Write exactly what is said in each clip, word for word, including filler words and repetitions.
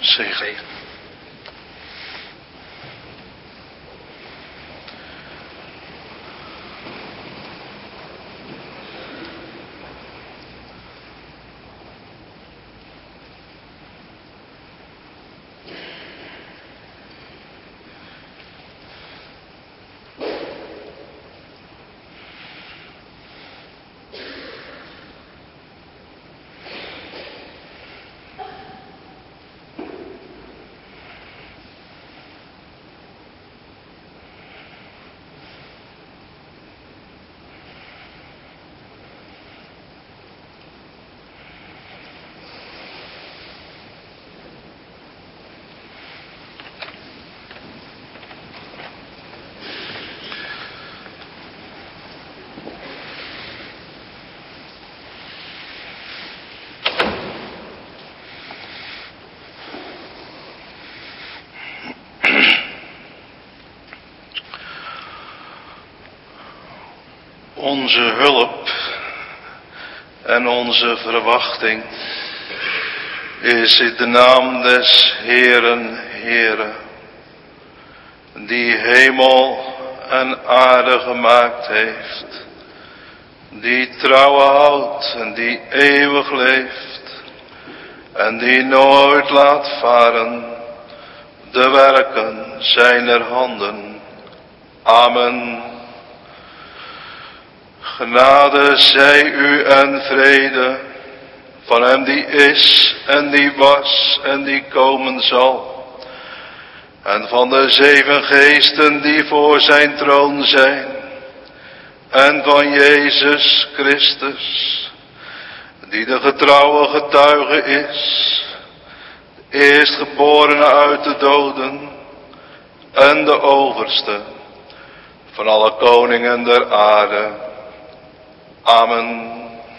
zegen. Onze hulp en onze verwachting is in de naam des Heeren, Heere, die hemel en aarde gemaakt heeft, die trouwe houdt en die eeuwig leeft en die nooit laat varen de werken zijner handen. Amen. Genade zij u en vrede van hem die is en die was en die komen zal. En van de zeven geesten die voor zijn troon zijn. En van Jezus Christus, die de getrouwe getuige is. De eerstgeborene uit de doden en de overste van alle koningen der aarde. Amen.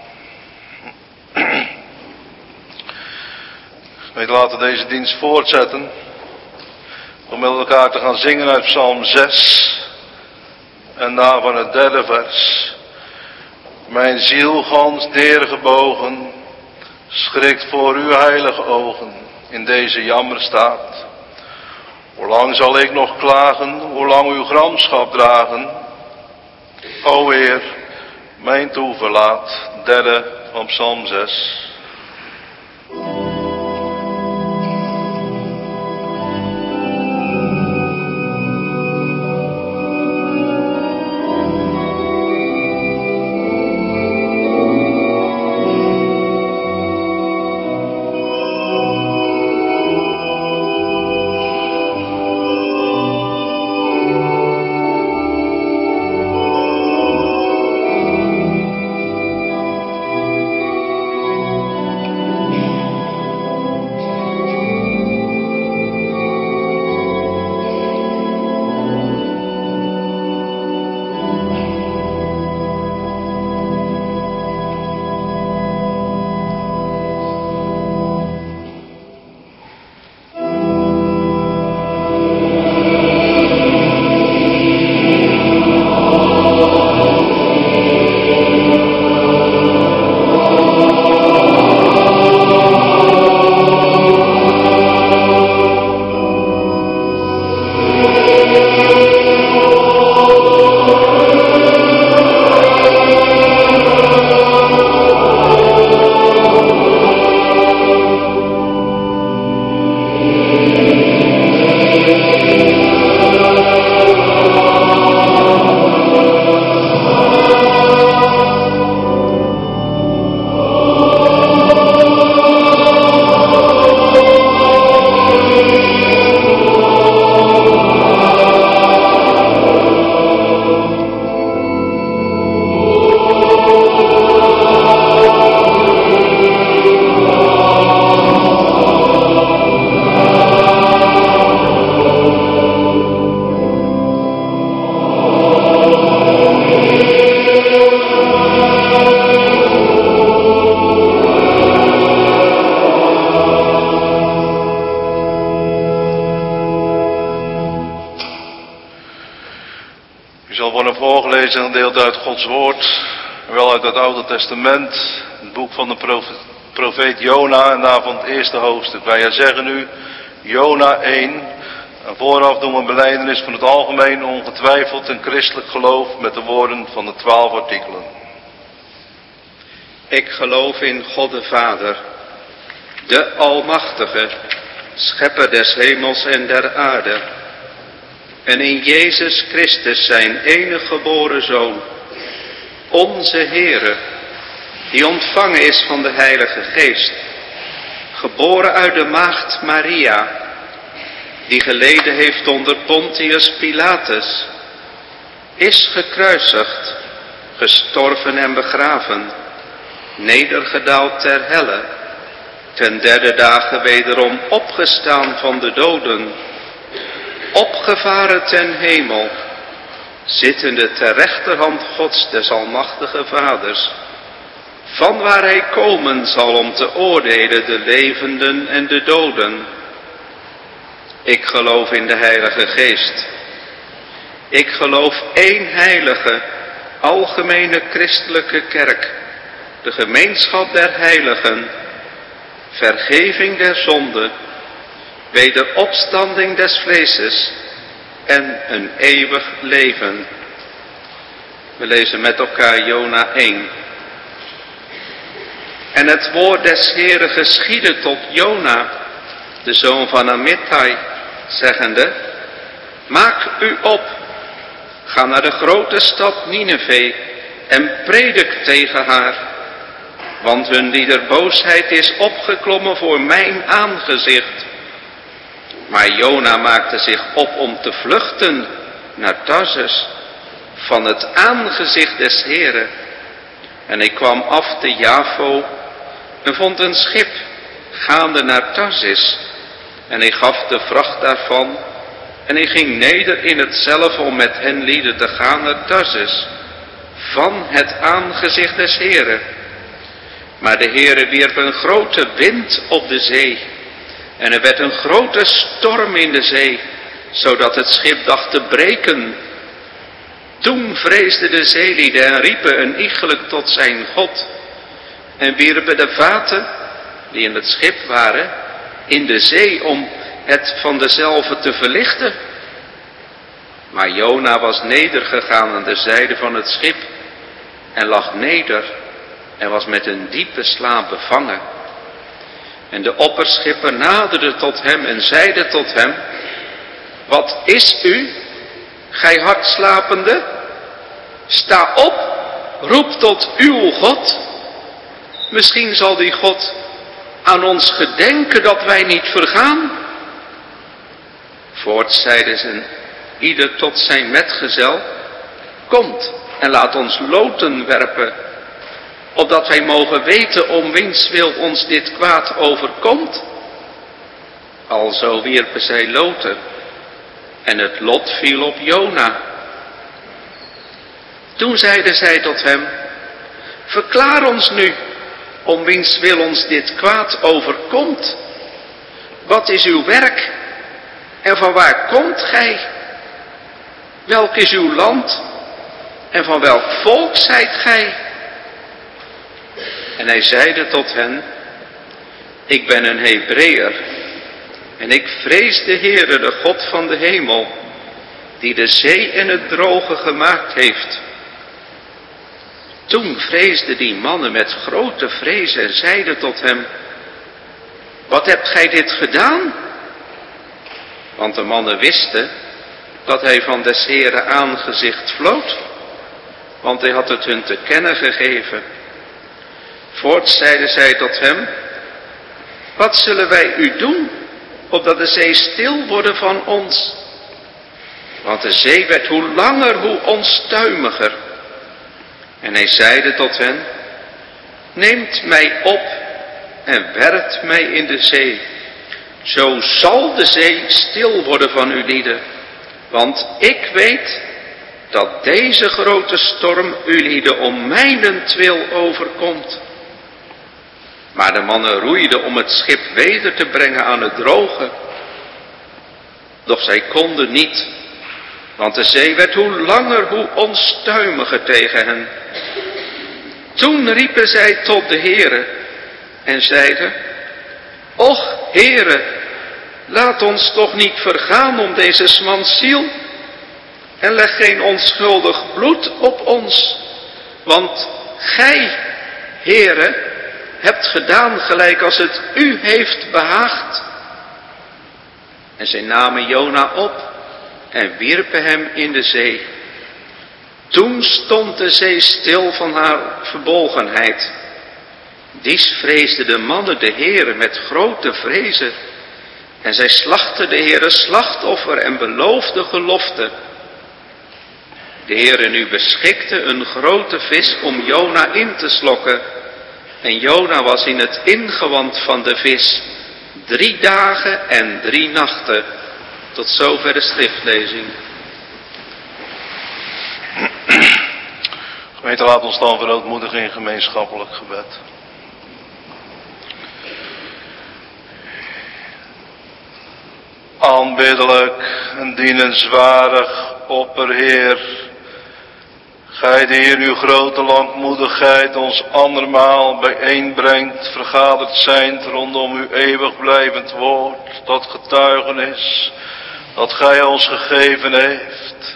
We laten deze dienst voortzetten om met elkaar te gaan zingen uit Psalm zes en daarvan het derde vers. Mijn ziel gans neergebogen, schrikt voor uw heilige ogen in deze jammerstaat. Hoe lang zal ik nog klagen, hoe lang uw gramschap dragen? O Heer, mijn toeverlaat, derde van Psalm zes. Een gedeelte uit Gods woord, wel uit het Oude Testament, het boek van de profeet, profeet Jona en daarvan het eerste hoofdstuk. Wij zeggen u, Jona één. En vooraf doen we een belijdenis van het algemeen ongetwijfeld en christelijk geloof met de woorden van de twaalf artikelen. Ik geloof in God de Vader, de Almachtige, schepper des hemels en der aarde. En in Jezus Christus, zijn enige geboren Zoon, onze Heere, die ontvangen is van de Heilige Geest, geboren uit de maagd Maria, die geleden heeft onder Pontius Pilatus, is gekruisigd, gestorven en begraven, nedergedaald ter helle, ten derde dagen wederom opgestaan van de doden, opgevaren ten hemel, zittende ter rechterhand Gods des Almachtige Vaders, van waar hij komen zal om te oordelen de levenden en de doden. Ik geloof in de Heilige Geest. Ik geloof één heilige, algemene christelijke kerk, de gemeenschap der heiligen, vergeving der zonde, wederopstanding des vleeses en een eeuwig leven. We lezen met elkaar Jona één. En het woord des Heeren geschiedde tot Jona, de zoon van Amittai, zeggende: maak u op, ga naar de grote stad Nineve en predik tegen haar, want hun lieder boosheid is opgeklommen voor mijn aangezicht. Maar Jona maakte zich op om te vluchten naar Tarsus, van het aangezicht des Heren. En hij kwam af te Jafo en vond een schip gaande naar Tarsis. En hij gaf de vracht daarvan en hij ging neder in hetzelfde om met hen lieden te gaan naar Tarsus, van het aangezicht des Heren. Maar de Heere wierp een grote wind op de zee en er werd een grote storm in de zee, zodat het schip dacht te breken. Toen vreesden de zeelieden en riepen een iegelijk tot zijn God en wierpen de vaten die in het schip waren in de zee om het van dezelve te verlichten. Maar Jona was nedergegaan aan de zijde van het schip en lag neder en was met een diepe slaap bevangen. En de opperschipper naderde tot hem en zeide tot hem: wat is u, gij hardslapende? Sta op, roep tot uw God. Misschien zal die God aan ons gedenken dat wij niet vergaan. Voorts zeiden ze ieder tot zijn metgezel: komt en laat ons loten werpen, opdat wij mogen weten om wiens wil ons dit kwaad overkomt. Alzo wierpen zij loten en het lot viel op Jona. Toen zeiden zij tot hem: verklaar ons nu om wiens wil ons dit kwaad overkomt. Wat is uw werk en van waar komt gij? Welk is uw land en van welk volk zijt gij? En hij zeide tot hen: ik ben een Hebreeër en ik vrees de Heere, de God van de hemel, die de zee en het droge gemaakt heeft. Toen vreesden die mannen met grote vrees en zeiden tot hem: wat hebt gij dit gedaan? Want de mannen wisten dat hij van des Heeren aangezicht vlood, want hij had het hun te kennen gegeven. Voorts zeiden zij tot hem: wat zullen wij u doen, opdat de zee stil worden van ons? Want de zee werd hoe langer hoe onstuimiger. En hij zeide tot hen: neemt mij op en werpt mij in de zee. Zo zal de zee stil worden van uw lieden. Want ik weet dat deze grote storm uw lieden om mijnentwil overkomt. Maar de mannen roeiden om het schip weder te brengen aan het droge. Doch zij konden niet, want de zee werd hoe langer hoe onstuimiger tegen hen. Toen riepen zij tot de Heere en zeiden: och Heere, laat ons toch niet vergaan om deze mans ziel. En leg geen onschuldig bloed op ons. Want gij, Heere, hebt gedaan gelijk als het u heeft behaagd. En zij namen Jona op en wierpen hem in de zee. Toen stond de zee stil van haar verbolgenheid. Dies vreesden de mannen de Heere met grote vrezen. En zij slachten de Heere slachtoffer en beloofden gelofte. De Heere nu beschikte een grote vis om Jona in te slokken. En Jona was in het ingewand van de vis drie dagen en drie nachten. Tot zover de schriftlezing. Gemeente, laat ons dan verootmoedigen in gemeenschappelijk gebed. Aanbiddelijk en dienenswaardig opperheer, gij die in uw grote langmoedigheid ons andermaal bijeenbrengt, vergaderd zijnd rondom uw eeuwig blijvend woord, dat getuigenis dat gij ons gegeven heeft.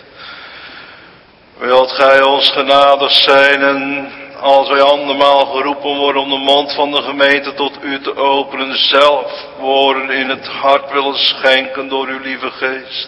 Wilt gij ons genadig zijn en als wij andermaal geroepen worden om de mond van de gemeente tot u te openen, zelf woorden in het hart willen schenken door uw lieve geest.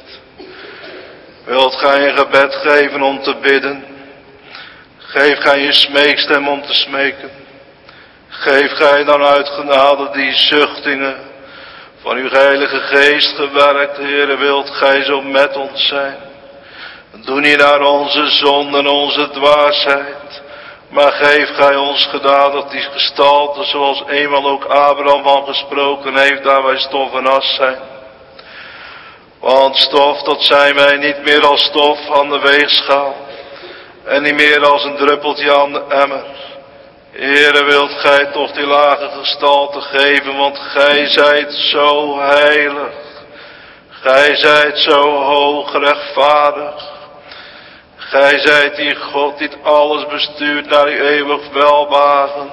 Wilt gij een gebed geven om te bidden? Geef gij je smeekstem om te smeken. Geef gij dan uit genade die zuchtingen van uw heilige geest gewerkt, Heere, wilt gij zo met ons zijn. Doe niet naar onze zonde en onze dwaasheid, maar geef gij ons genadig die gestalte, zoals eenmaal ook Abraham van gesproken heeft, daar wij stof en as zijn. Want stof, dat zijn wij niet meer als stof aan de weegschaal, en niet meer als een druppeltje aan de emmer. Heere, wilt gij toch die lage gestalte geven, want gij zijt zo heilig. Gij zijt zo hoog rechtvaardig. Gij zijt die God die alles bestuurt naar uw eeuwig welbehagen.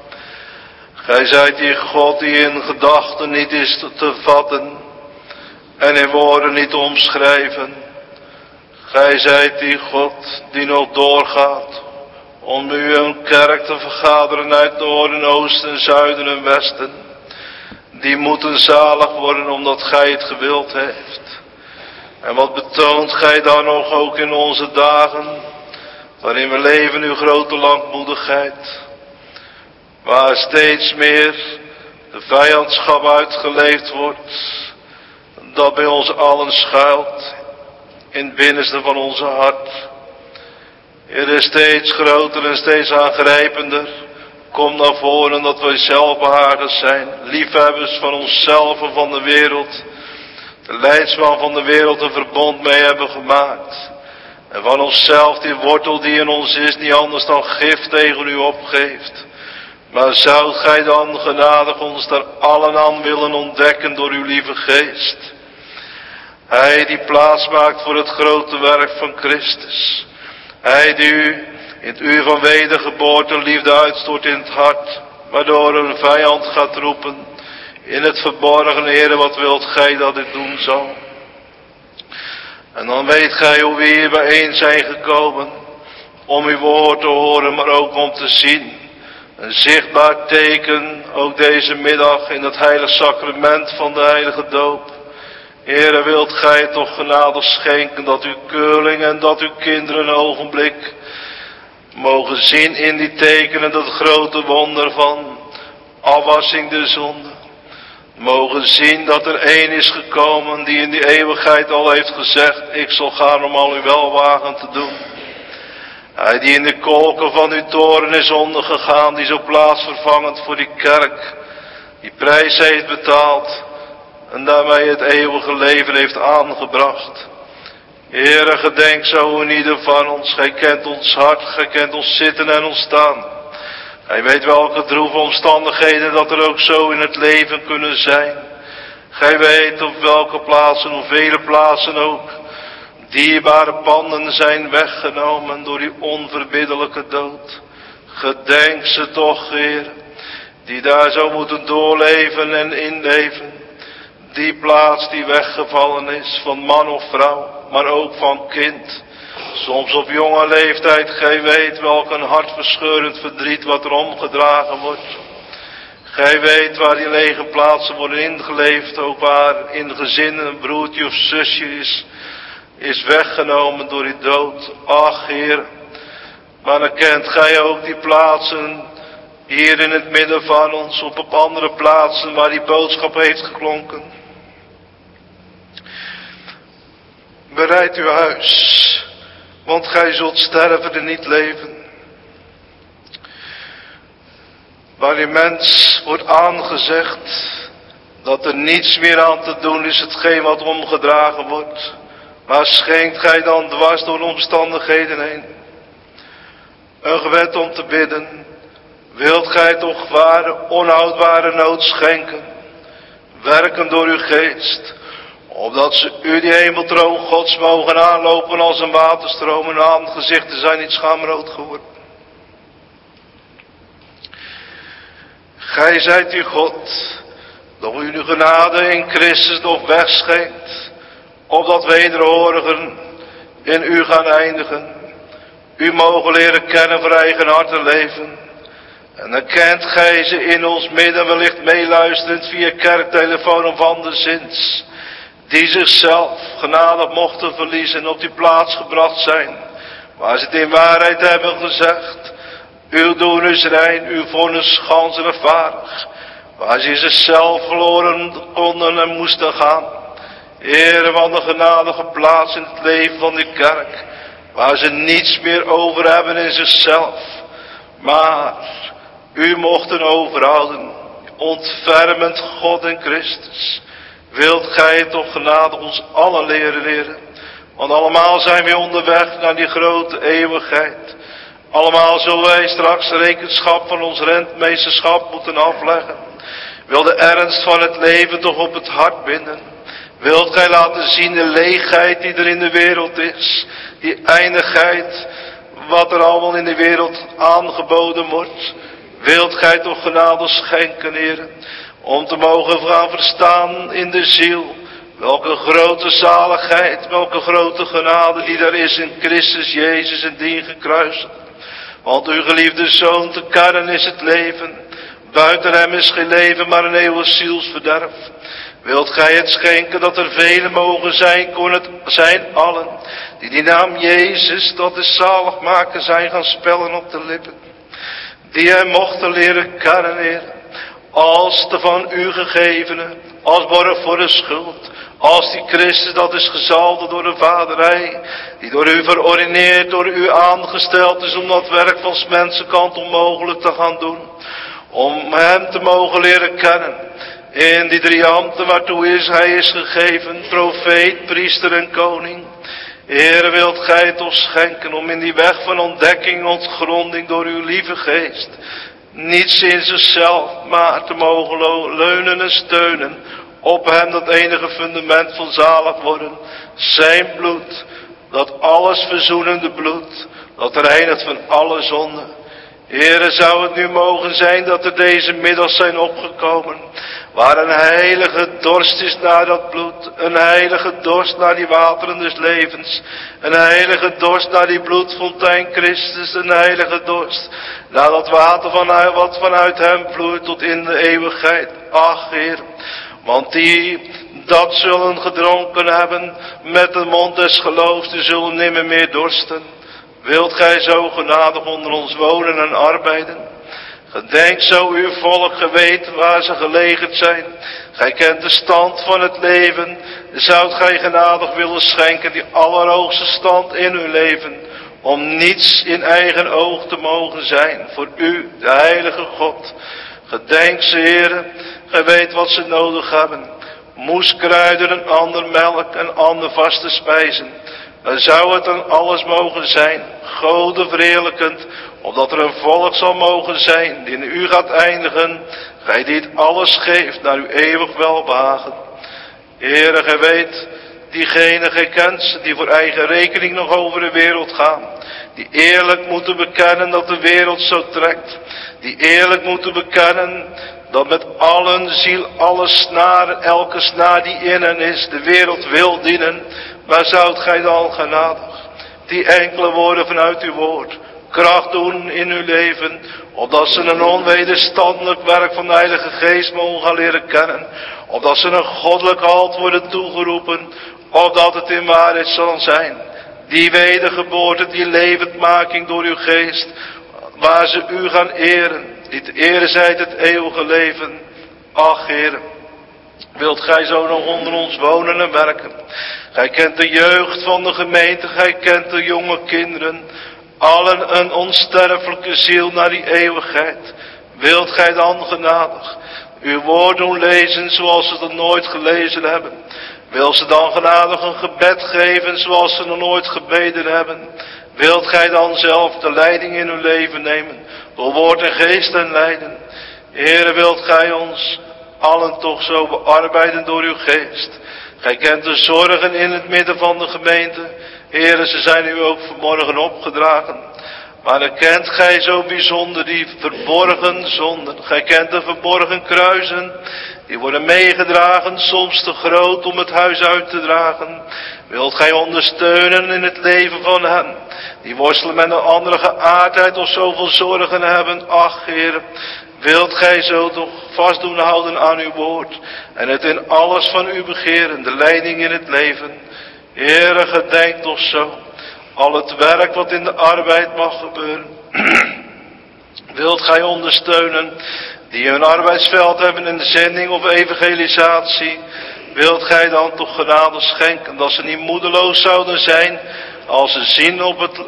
Gij zijt die God die in gedachten niet is te vatten en in woorden niet te omschrijven. Gij zijt die God die nog doorgaat om u een kerk te vergaderen uit noorden, oosten, zuiden en westen. Die moeten zalig worden omdat gij het gewild heeft. En wat betoont gij dan nog ook in onze dagen, waarin we leven uw grote langmoedigheid, waar steeds meer de vijandschap uitgeleefd wordt, dat bij ons allen schuilt, in het binnenste van onze hart. Het is steeds groter en steeds aangrijpender. Kom naar voren dat wij zelfbehagers zijn, liefhebbers van onszelf en van de wereld. De leidsman van de wereld een verbond mee hebben gemaakt. En van onszelf die wortel die in ons is niet anders dan gif tegen u opgeeft. Maar zoudt gij dan genadig ons daar allen aan willen ontdekken door uw lieve geest. Hij die plaats maakt voor het grote werk van Christus. Hij die u in het uur van wedergeboorte liefde uitstort in het hart. Waardoor een vijand gaat roepen. In het verborgen, Heere, wat wilt gij dat ik doen zal? En dan weet gij hoe we hier bijeen zijn gekomen. Om uw woord te horen, maar ook om te zien. Een zichtbaar teken, ook deze middag in het heilig sacrament van de heilige doop. Heere, wilt gij toch genadig schenken dat uw keurling en dat uw kinderen een ogenblik mogen zien in die tekenen dat grote wonder van afwassing de zonde. Mogen zien dat er één is gekomen die in die eeuwigheid al heeft gezegd, ik zal gaan om al uw welwagen te doen. Hij die in de kolken van uw toren is ondergegaan, die zo plaatsvervangend voor die kerk, die prijs heeft betaald en daarmee het eeuwige leven heeft aangebracht. Heere, gedenk zo in ieder van ons, gij kent ons hart, gij kent ons zitten en ons staan. Gij weet welke droeve omstandigheden dat er ook zo in het leven kunnen zijn. Gij weet op welke plaatsen, op vele plaatsen ook, dierbare panden zijn weggenomen door die onverbiddelijke dood. Gedenk ze toch, Heer, die daar zo moeten doorleven en inleven. Die plaats die weggevallen is van man of vrouw, maar ook van kind. Soms op jonge leeftijd, gij weet welk een hartverscheurend verdriet wat er omgedragen wordt. Gij weet waar die lege plaatsen worden ingeleefd, ook waar in gezinnen een broertje of zusje is, is weggenomen door die dood. Ach Heer, maar dan kent gij ook die plaatsen hier in het midden van ons, of op andere plaatsen waar die boodschap heeft geklonken. Bereid uw huis, want gij zult sterven en niet leven. Waar die mens wordt aangezegd dat er niets meer aan te doen is, hetgeen wat omgedragen wordt. Maar schenkt gij dan dwars door omstandigheden heen een gebed om te bidden. Wilt gij toch ware, onhoudbare nood schenken, werken door uw geest, opdat ze u die hemeltroon Gods mogen aanlopen als een waterstroom en aangezichten zijn niet schaamrood geworden. Gij zijt uw God, doch u de genade in Christus nog wegschenkt, opdat wederhorigen in u gaan eindigen, u mogen leren kennen voor eigen hart en leven. En dan kent gij ze in ons midden wellicht meeluisterend via kerktelefoon of anderszins, die zichzelf genadig mochten verliezen en op die plaats gebracht zijn, waar ze het in waarheid hebben gezegd. Uw doen is rein, uw vonnis gans rechtvaardig, waar ze zichzelf verloren konden en moesten gaan. Heere, van de genadige plaats in het leven van die kerk, waar ze niets meer over hebben in zichzelf, maar u mochten overhouden, ontfermend God en Christus. Wilt gij toch genadig ons allen leren leren, want allemaal zijn we onderweg naar die grote eeuwigheid. Allemaal zullen wij straks rekenschap van ons rentmeesterschap moeten afleggen. Wil de ernst van het leven toch op het hart binden. Wilt gij laten zien de leegheid die er in de wereld is. Die eindigheid wat er allemaal in de wereld aangeboden wordt. Wilt gij toch genade schenken, Heer, om te mogen gaan verstaan in de ziel. Welke grote zaligheid, welke grote genade die er is in Christus Jezus en dien gekruisigd. Want uw geliefde Zoon te kennen is het leven. Buiten hem is geen leven, maar een eeuwig zielsverderf. Wilt gij het schenken dat er velen mogen zijn, kon het zijn allen, die die naam Jezus, dat is zalig maken, zijn gaan spellen op de lippen. Die hem mochten leren kennen, Heer, als de van u gegevene, als borg voor de schuld. Als die Christus dat is gezalfd door de Vaderij, die door u verordineerd, door u aangesteld is om dat werk van 's mensenkant onmogelijk te gaan doen. Om hem te mogen leren kennen. In die drie ambten waartoe is hij is gegeven, profeet, priester en koning. Heere, wilt gij het ons schenken om in die weg van ontdekking, ontgronding door uw lieve geest, niets in zichzelf, maar te mogen leunen en steunen op hem, dat enige fundament van zalig worden. Zijn bloed, dat alles verzoenende bloed, dat reinigt van alle zonde. Heere, zou het nu mogen zijn dat er deze middags zijn opgekomen, waar een heilige dorst is naar dat bloed, een heilige dorst naar die wateren des levens, een heilige dorst naar die bloedfontein Christus, een heilige dorst naar dat water van, wat vanuit hem vloeit tot in de eeuwigheid. Ach, Heer, want die dat zullen gedronken hebben met de mond des geloofs, die zullen nimmer meer dorsten. Wilt gij zo genadig onder ons wonen en arbeiden? Gedenk zo uw volk, geweten waar ze gelegerd zijn. Gij kent de stand van het leven. Zoudt gij genadig willen schenken die allerhoogste stand in uw leven, om niets in eigen oog te mogen zijn voor u, de heilige God. Gedenk ze, Heere, gij weet wat ze nodig hebben. Moeskruiden en ander melk en ander vaste spijzen. Dan zou het dan alles mogen zijn, Gode verheerlijkend, opdat er een volk zal mogen zijn, die in u gaat eindigen, gij die het alles geeft naar uw eeuwig welbehagen. Heere, gij weet, diegenen gij kent, die voor eigen rekening nog over de wereld gaan, die eerlijk moeten bekennen dat de wereld zo trekt, die eerlijk moeten bekennen dat met allen ziel, alle snaren, elke snaar die in hen is, de wereld wil dienen. Maar zoudt gij dan genadig die enkele woorden vanuit uw woord kracht doen in uw leven, opdat ze een onwederstandelijk werk van de Heilige Geest mogen gaan leren kennen, opdat ze een goddelijk halt worden toegeroepen, opdat het in waarheid zal zijn, die wedergeboorte, die levendmaking door uw geest, waar ze u gaan eren, die te ere zijt het eeuwige leven. Ach, Heer, wilt gij zo nog onder ons wonen en werken? Gij kent de jeugd van de gemeente, gij kent de jonge kinderen, allen een onsterfelijke ziel naar die eeuwigheid. Wilt gij dan genadig uw woord doen lezen zoals ze het nooit gelezen hebben? Wil ze dan genadig een gebed geven zoals ze nog nooit gebeden hebben? Wilt gij dan zelf de leiding in uw leven nemen, door woord en geest en lijden? Heere, wilt gij ons allen toch zo bearbeiden door uw geest? Gij kent de zorgen in het midden van de gemeente. Heere, ze zijn u ook vanmorgen opgedragen. Maar dan kent gij zo bijzonder die verborgen zonden. Gij kent de verborgen kruisen. Die worden meegedragen, soms te groot om het huis uit te dragen. Wilt gij ondersteunen in het leven van hen, die worstelen met een andere geaardheid of zoveel zorgen hebben? Ach, Heer, wilt gij zo toch vast doen houden aan uw woord, en het in alles van u begeren, de leiding in het leven. Heere, gedenk toch zo al het werk wat in de arbeid mag gebeuren. Wilt gij ondersteunen die hun arbeidsveld hebben in de zending of evangelisatie? Wilt gij dan toch genade schenken, dat ze niet moedeloos zouden zijn als ze zien op het,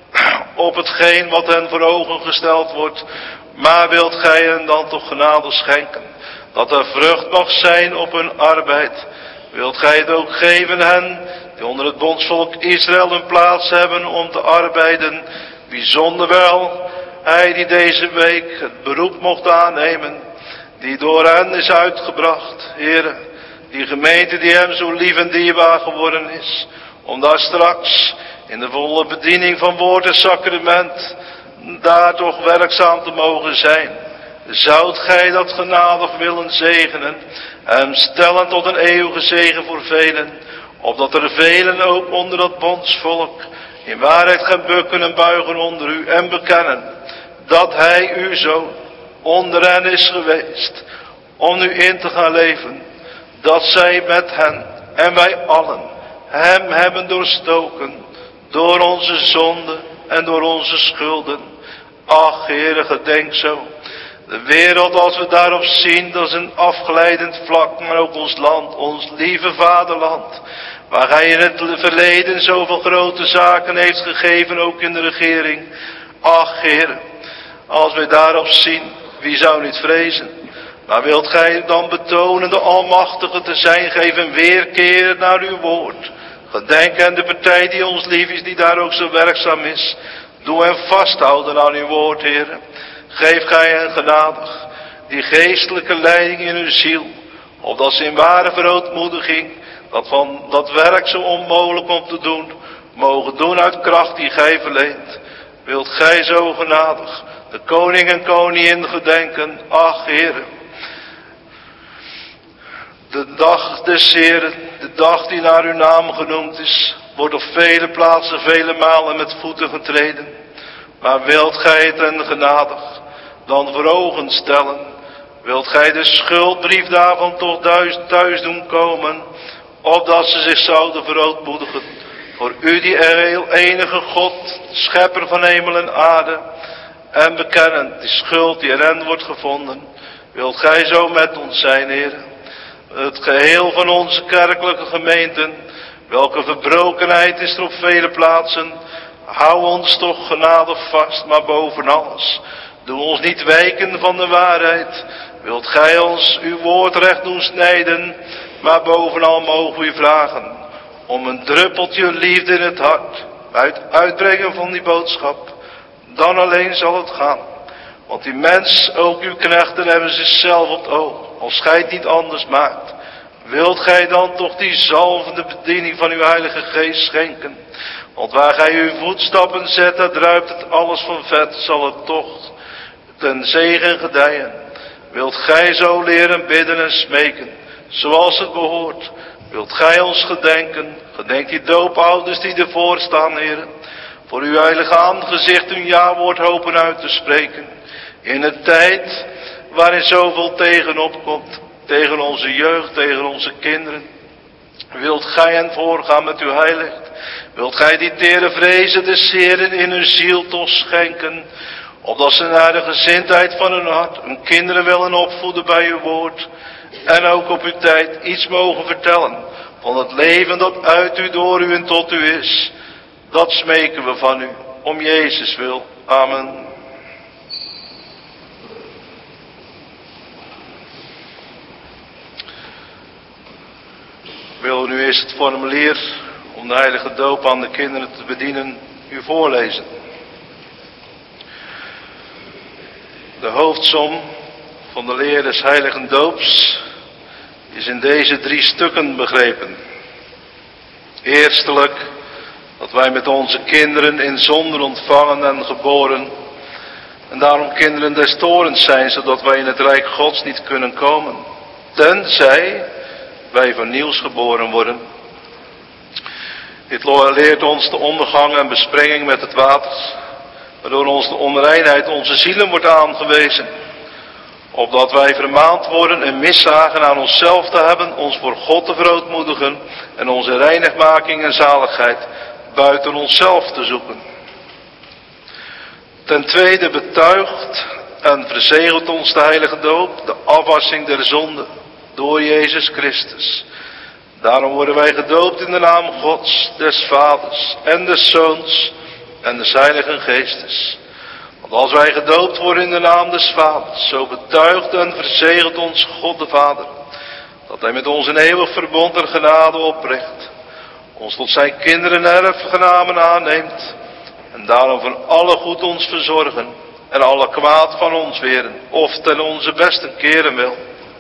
op hetgeen wat hen voor ogen gesteld wordt? Maar wilt gij hen dan toch genade schenken, dat er vrucht mag zijn op hun arbeid? Wilt gij het ook geven hen die onder het bondsvolk Israël een plaats hebben om te arbeiden? Bijzonder wel hij die deze week het beroep mocht aannemen, die door hen is uitgebracht. Heere, die gemeente die hem zo lief en dierbaar geworden is, om daar straks in de volle bediening van woord en sacrament daar toch werkzaam te mogen zijn. Zoudt gij dat genadig willen zegenen, hem stellen tot een eeuwige zegen voor velen, opdat er velen ook onder dat bondsvolk in waarheid gaan bukken en buigen onder u en bekennen dat hij uw zoon onder hen is geweest om nu in te gaan leven, dat zij met hen en wij allen hem hebben doorstoken door onze zonden en door onze schulden. Ach, Heere, gedenk zo de wereld, als we daarop zien, dat is een afglijdend vlak, maar ook ons land, ons lieve vaderland, waar hij in het verleden zoveel grote zaken heeft gegeven, ook in de regering. Ach, Heere, als wij daarop zien, wie zou niet vrezen? Maar wilt gij dan betonen de Almachtige te zijn, geef een weerkeer naar uw woord. Gedenk aan de partij die ons lief is, die daar ook zo werkzaam is. Doe hen vasthouden aan uw woord, Heere. Geef gij hen genadig die geestelijke leiding in uw ziel, opdat ze in ware verootmoediging dat van dat werk zo onmogelijk om te doen, mogen doen uit kracht die gij verleent. Wilt gij zo genadig de koning en koningin gedenken? Ach, Heere, de dag des Heeren, de dag die naar uw naam genoemd is, wordt op vele plaatsen vele malen met voeten getreden. Maar wilt gij het hen genadig dan voor ogen stellen? Wilt gij de schuldbrief daarvan toch thuis, thuis doen komen, opdat ze zich zouden verootmoedigen voor u, die heel enige God, schepper van hemel en aarde, en bekennen die schuld die in hen wordt gevonden? Wilt gij zo met ons zijn, Heer? Het geheel van onze kerkelijke gemeenten, welke verbrokenheid is er op vele plaatsen, hou ons toch genadig vast, maar boven alles, doe ons niet wijken van de waarheid. Wilt gij ons uw woord recht doen snijden, maar bovenal mogen we u vragen om een druppeltje liefde in het hart, bij het uitbrengen van die boodschap. Dan alleen zal het gaan, want die mens, ook uw knechten, hebben zichzelf op het oog, als gij het niet anders maakt. Wilt gij dan toch die zalvende bediening van uw Heilige Geest schenken? Want waar gij uw voetstappen zet, daar druipt het alles van vet, zal het toch ten zegen gedijen. Wilt gij zo leren bidden en smeken, zoals het behoort? Wilt gij ons gedenken? Gedenk die doopouders die ervoor staan, heren. Voor uw heilige aangezicht uw ja-woord hopen uit te spreken. In een tijd waarin zoveel tegenop komt. Tegen onze jeugd, tegen onze kinderen. Wilt gij hen voorgaan met uw heiligt? Wilt gij die tere vrezen des Heren in hun ziel toch schenken? Opdat ze naar de gezindheid van hun hart hun kinderen willen opvoeden bij uw woord. En ook op uw tijd iets mogen vertellen van het leven dat uit u, door u en tot u is. Dat smeken we van u, om Jezus wil. Amen. Ik wil nu eerst het formulier om de heilige doop aan de kinderen te bedienen u voorlezen. De hoofdsom van de leer des heiligen doops is in deze drie stukken begrepen. Eerstelijk dat wij met onze kinderen in zonde ontvangen en geboren en daarom kinderen des torens zijn, zodat wij in het rijk Gods niet kunnen komen, tenzij wij vernieuws geboren worden. Dit leert ons de ondergang en besprenging met het water, waardoor ons de onreinheid onze zielen wordt aangewezen, opdat wij vermaand worden en miszagen aan onszelf te hebben, ons voor God te verootmoedigen en onze reinigmaking en zaligheid buiten onszelf te zoeken. Ten tweede betuigt en verzegelt ons de heilige doop de afwassing der zonde door Jezus Christus. Daarom worden wij gedoopt in de naam Gods, des Vaders en des Zoons en des Heiligen Geestes. Want als wij gedoopt worden in de naam des Vaders, zo betuigt en verzegelt ons God de Vader, dat hij met ons een eeuwig verbond en genade opricht, ons tot zijn kinderen en erfgenamen aanneemt, en daarom van alle goed ons verzorgen en alle kwaad van ons weren, of ten onze beste keren wil.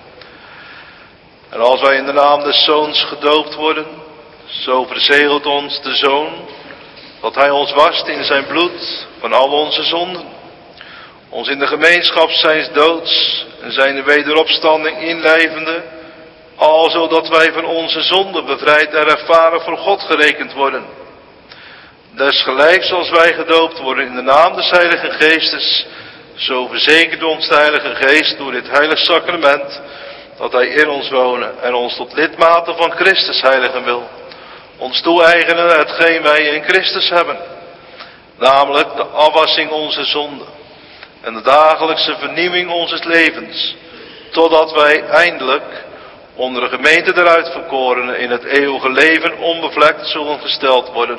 En als wij in de naam des Zoons gedoopt worden, zo verzegelt ons de Zoon, dat hij ons wast in zijn bloed van al onze zonden, ons in de gemeenschap zijns doods en zijn wederopstanding inlijvende, alzo dat wij van onze zonden bevrijd en rechtvaardig voor God gerekend worden. Desgelijks als wij gedoopt worden in de naam des Heiligen Geestes, zo verzekert ons de Heilige Geest door dit heilig sacrament, dat hij in ons wonen en ons tot lidmaten van Christus heiligen wil, ons toe-eigenen hetgeen wij in Christus hebben, namelijk de afwassing onze zonden en de dagelijkse vernieuwing onze levens, totdat wij eindelijk onder de gemeente der uitverkorenen in het eeuwige leven onbevlekt zullen gesteld worden.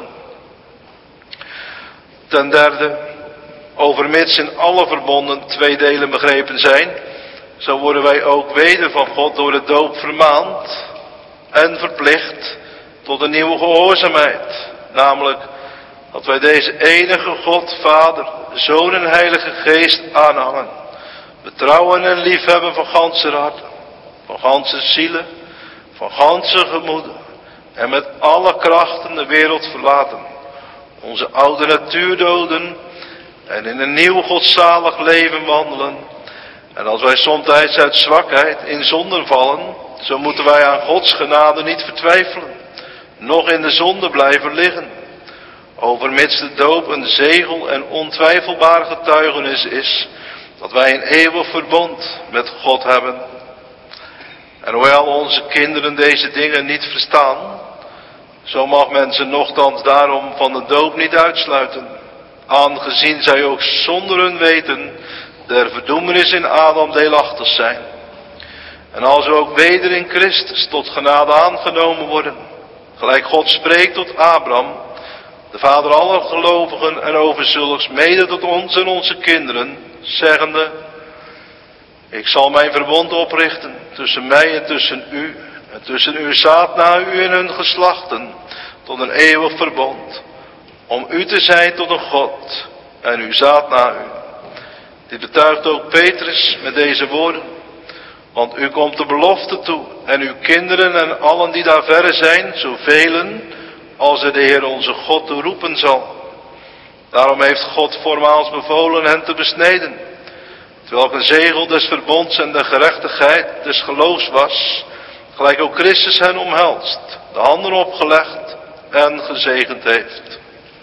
Ten derde, overmits in alle verbonden twee delen begrepen zijn, zo worden wij ook weder van God door de doop vermaand en verplicht tot een nieuwe gehoorzaamheid. Namelijk dat wij deze enige God, Vader, Zoon en Heilige Geest aanhangen. Betrouwen en liefhebben van ganse harten, van ganse zielen, van ganse gemoeden. En met alle krachten de wereld verlaten. Onze oude natuur doden en in een nieuw godzalig leven wandelen. En als wij somtijds uit zwakheid in zonde vallen, zo moeten wij aan Gods genade niet vertwijfelen, noch in de zonde blijven liggen. Overmits de doop een zegel en ontwijfelbaar getuigenis is, dat wij een eeuwig verbond met God hebben. En hoewel onze kinderen deze dingen niet verstaan, zo mag men ze nochtans daarom van de doop niet uitsluiten, aangezien zij ook zonder hun weten der verdoemenis in Adam deelachtig zijn. En als we ook weder in Christus tot genade aangenomen worden, gelijk God spreekt tot Abraham, de vader aller gelovigen en over zulks mede tot ons en onze kinderen, zeggende: ik zal mijn verbond oprichten tussen mij en tussen u, en tussen uw zaad na u en hun geslachten, tot een eeuwig verbond, om u te zijn tot een God, en uw zaad na u. Dit betuigt ook Petrus met deze woorden: want u komt de belofte toe, en uw kinderen en allen die daar verre zijn, zovelen als er de Heer onze God toe roepen zal. Daarom heeft God voormaals bevolen hen te besneden, welk een zegel des verbonds en de gerechtigheid des geloofs was, gelijk ook Christus hen omhelst, de handen opgelegd en gezegend heeft.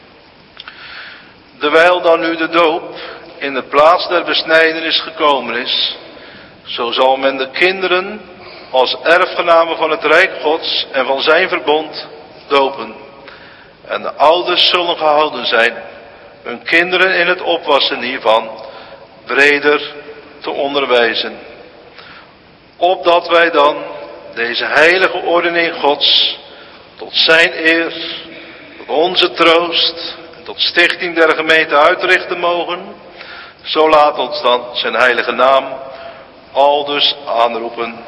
Terwijl dan nu de doop in de plaats der besnijdenis gekomen is, zo zal men de kinderen als erfgenamen van het Rijk Gods en van zijn verbond dopen. En de ouders zullen gehouden zijn hun kinderen in het opwassen hiervan breder te onderwijzen. Opdat wij dan deze heilige ordening Gods tot zijn eer, tot onze troost en tot stichting der gemeente uitrichten mogen, zo laat ons dan zijn heilige naam aldus aanroepen.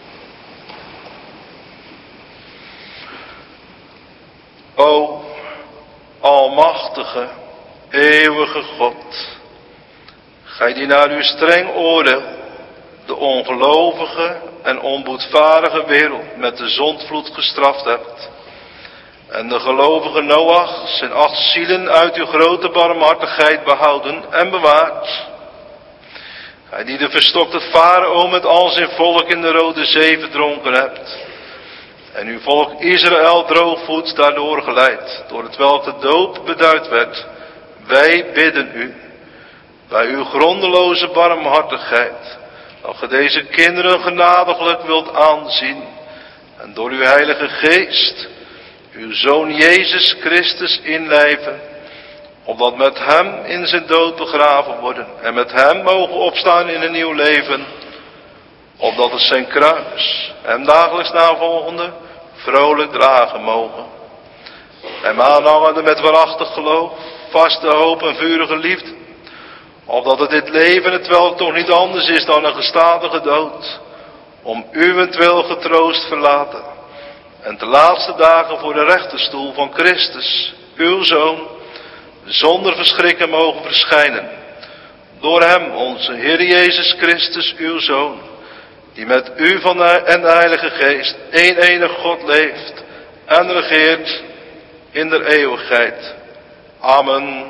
O almachtige, eeuwige God, gij die naar uw streng oordeel de ongelovige en onboedvaardige wereld met de zondvloed gestraft hebt, en de gelovige Noach zijn acht zielen uit uw grote barmhartigheid behouden en bewaard, gij die de verstokte farao met al zijn volk in de Rode Zee verdronken hebt, en uw volk Israël droogvoets daardoor geleid, door het welk de doop beduid werd, wij bidden u, bij uw grondeloze barmhartigheid, dat ge deze kinderen genadiglijk wilt aanzien, en door uw heilige geest, uw Zoon Jezus Christus inlijven, opdat met hem in zijn dood begraven worden, en met hem mogen opstaan in een nieuw leven, opdat het zijn kruis, hem dagelijks navolgende, vrolijk dragen mogen. Hem aanhangende met waarachtig geloof, vaste hoop en vurige liefde, opdat het dit leven, het welk toch niet anders is dan een gestadige dood, om uwentwil getroost verlaten, en de laatste dagen voor de rechterstoel van Christus, uw Zoon, zonder verschrikken mogen verschijnen, door hem, onze Heer Jezus Christus, uw Zoon, die met u van de, en de Heilige Geest één enig God leeft en regeert in der eeuwigheid. Amen.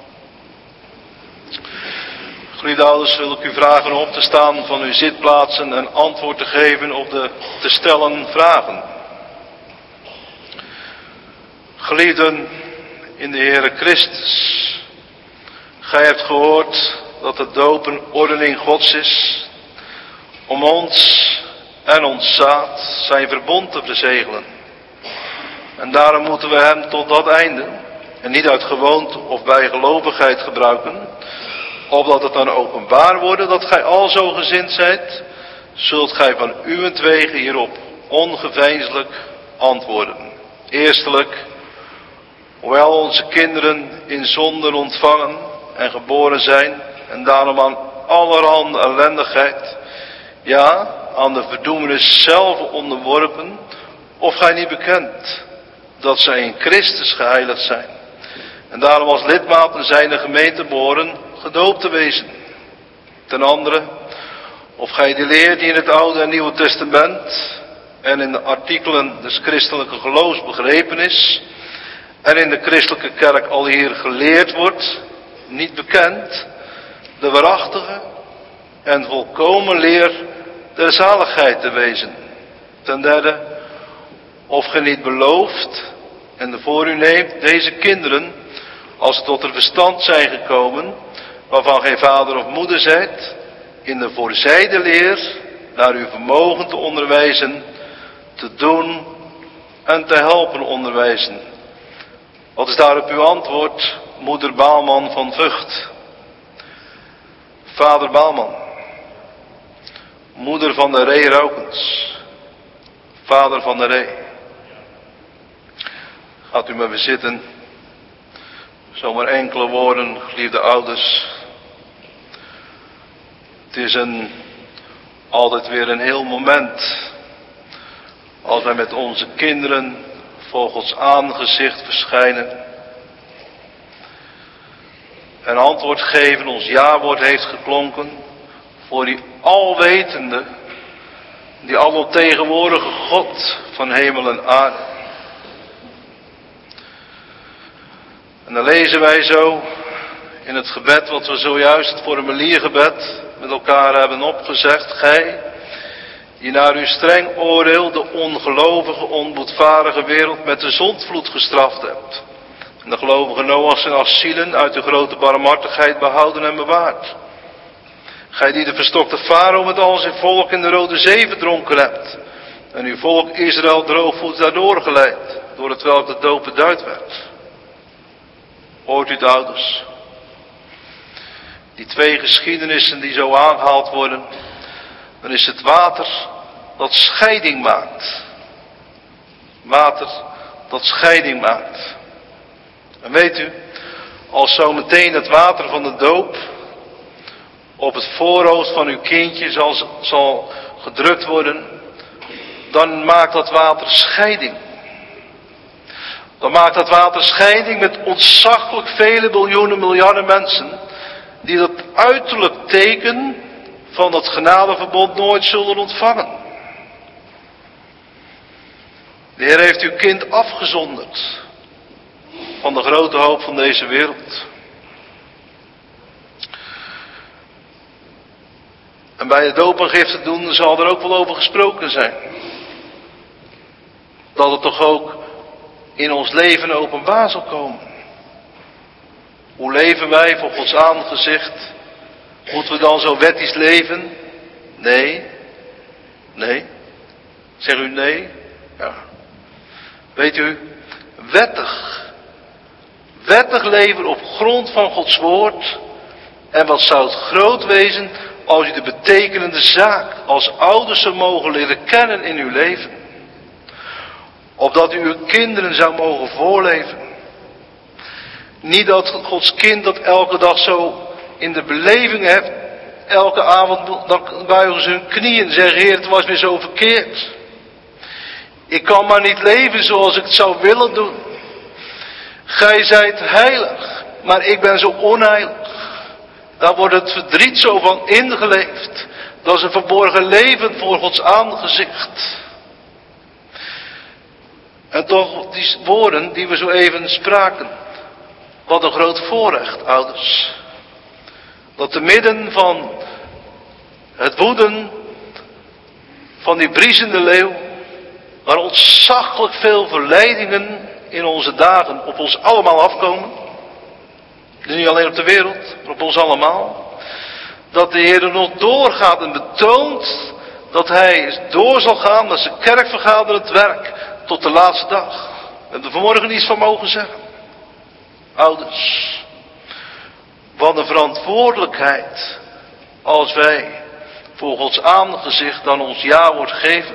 Geliefde ouders, wil ik u vragen op te staan van uw zitplaatsen en antwoord te geven op de te stellen vragen. Geliefden in de Heere Christus, gij hebt gehoord dat de doop een ordening Gods is, om ons en ons zaad zijn verbond te verzegelen. En daarom moeten we hem tot dat einde, en niet uit gewoonte of bijgelovigheid gebruiken, opdat het dan openbaar worden dat gij al zo gezind zijt, zult gij van uwentwege hierop ongeveinselijk antwoorden. Eerstelijk, hoewel onze kinderen in zonde ontvangen en geboren zijn, en daarom aan allerhande ellendigheid, ja, aan de verdoemenis zelf onderworpen, of gij niet bekent dat zij in Christus geheiligd zijn, en daarom als lidmaten zijner gemeente behoren gedoopt te wezen. Ten andere, of gij de leer die in het Oude en Nieuwe Testament en in de artikelen des christelijke geloofs begrepen is, en in de christelijke kerk al hier geleerd wordt, niet bekend, de waarachtige en volkomen leer der zaligheid te wezen. Ten derde, of ge niet belooft en de voor u neemt deze kinderen, als ze tot er verstand zijn gekomen, waarvan geen vader of moeder zijt, in de voorzijde leer naar uw vermogen te onderwijzen, te doen en te helpen onderwijzen. Wat is daarop uw antwoord, moeder Baalman van Vught? Vader Baalman, moeder van de Ree Raukens, vader van de Ree. Gaat u maar weer zitten. Zomaar enkele woorden, geliefde ouders. Het is een, altijd weer een heel moment als wij met onze kinderen voor Gods aangezicht verschijnen en antwoord geven, ons ja-woord heeft geklonken voor die alwetende, die alomtegenwoordige God van hemel en aarde. En dan lezen wij zo in het gebed wat we zojuist, het formuliergebed, met elkaar hebben opgezegd, gij, die naar uw streng oordeel de ongelovige, onboedvaardige wereld met de zondvloed gestraft hebt. En de gelovige Noachs en Asielen uit de grote barmhartigheid behouden en bewaard. Gij die de verstokte farao met al zijn volk in de Rode Zee verdronken hebt. En uw volk Israël droogvoets daardoor geleid, door het welk de doop beduid werd. Hoort u de ouders? Die twee geschiedenissen die zo aangehaald worden, dan is het water dat scheiding maakt. Water dat scheiding maakt. En weet u, als zo meteen het water van de doop op het voorhoofd van uw kindje zal, zal gedrukt worden, dan maakt dat water scheiding. Dan maakt dat water scheiding met ontzaglijk vele miljoenen, miljarden mensen, die dat uiterlijk teken van dat genadeverbond nooit zullen ontvangen. De Heer heeft uw kind afgezonderd van de grote hoop van deze wereld. En bij het doopengifte doen zal er ook wel over gesproken zijn. Dat het toch ook in ons leven openbaar zal komen. Hoe leven wij voor Gods aangezicht? Moeten we dan zo wettisch leven? Nee. Nee. Zeg u nee? Ja. Weet u, wettig. Wettig leven op grond van Gods woord. En wat zou het groot wezen als u de betekenende zaak als ouders zou mogen leren kennen in uw leven. Opdat u uw kinderen zou mogen voorleven. Niet dat Gods kind dat elke dag zo in de beleving heeft. Elke avond dan buigen ze hun knieën en zeggen, Heer, het was weer zo verkeerd. Ik kan maar niet leven zoals ik het zou willen doen. Gij zijt heilig, maar ik ben zo onheilig. Daar wordt het verdriet zo van ingeleefd. Dat is een verborgen leven voor Gods aangezicht. En toch die woorden die we zo even spraken. Wat een groot voorrecht, ouders. Dat te midden van het woeden van die briesende leeuw, waar ontzaglijk veel verleidingen in onze dagen op ons allemaal afkomen. Dus niet alleen op de wereld, maar op ons allemaal. Dat de Heer er nog doorgaat en betoont dat Hij door zal gaan met zijn kerkvergaderend werk tot de laatste dag. We hebben er vanmorgen iets van mogen zeggen. Ouders, wat een verantwoordelijkheid als wij voor Gods aangezicht dan ons ja wordt gegeven.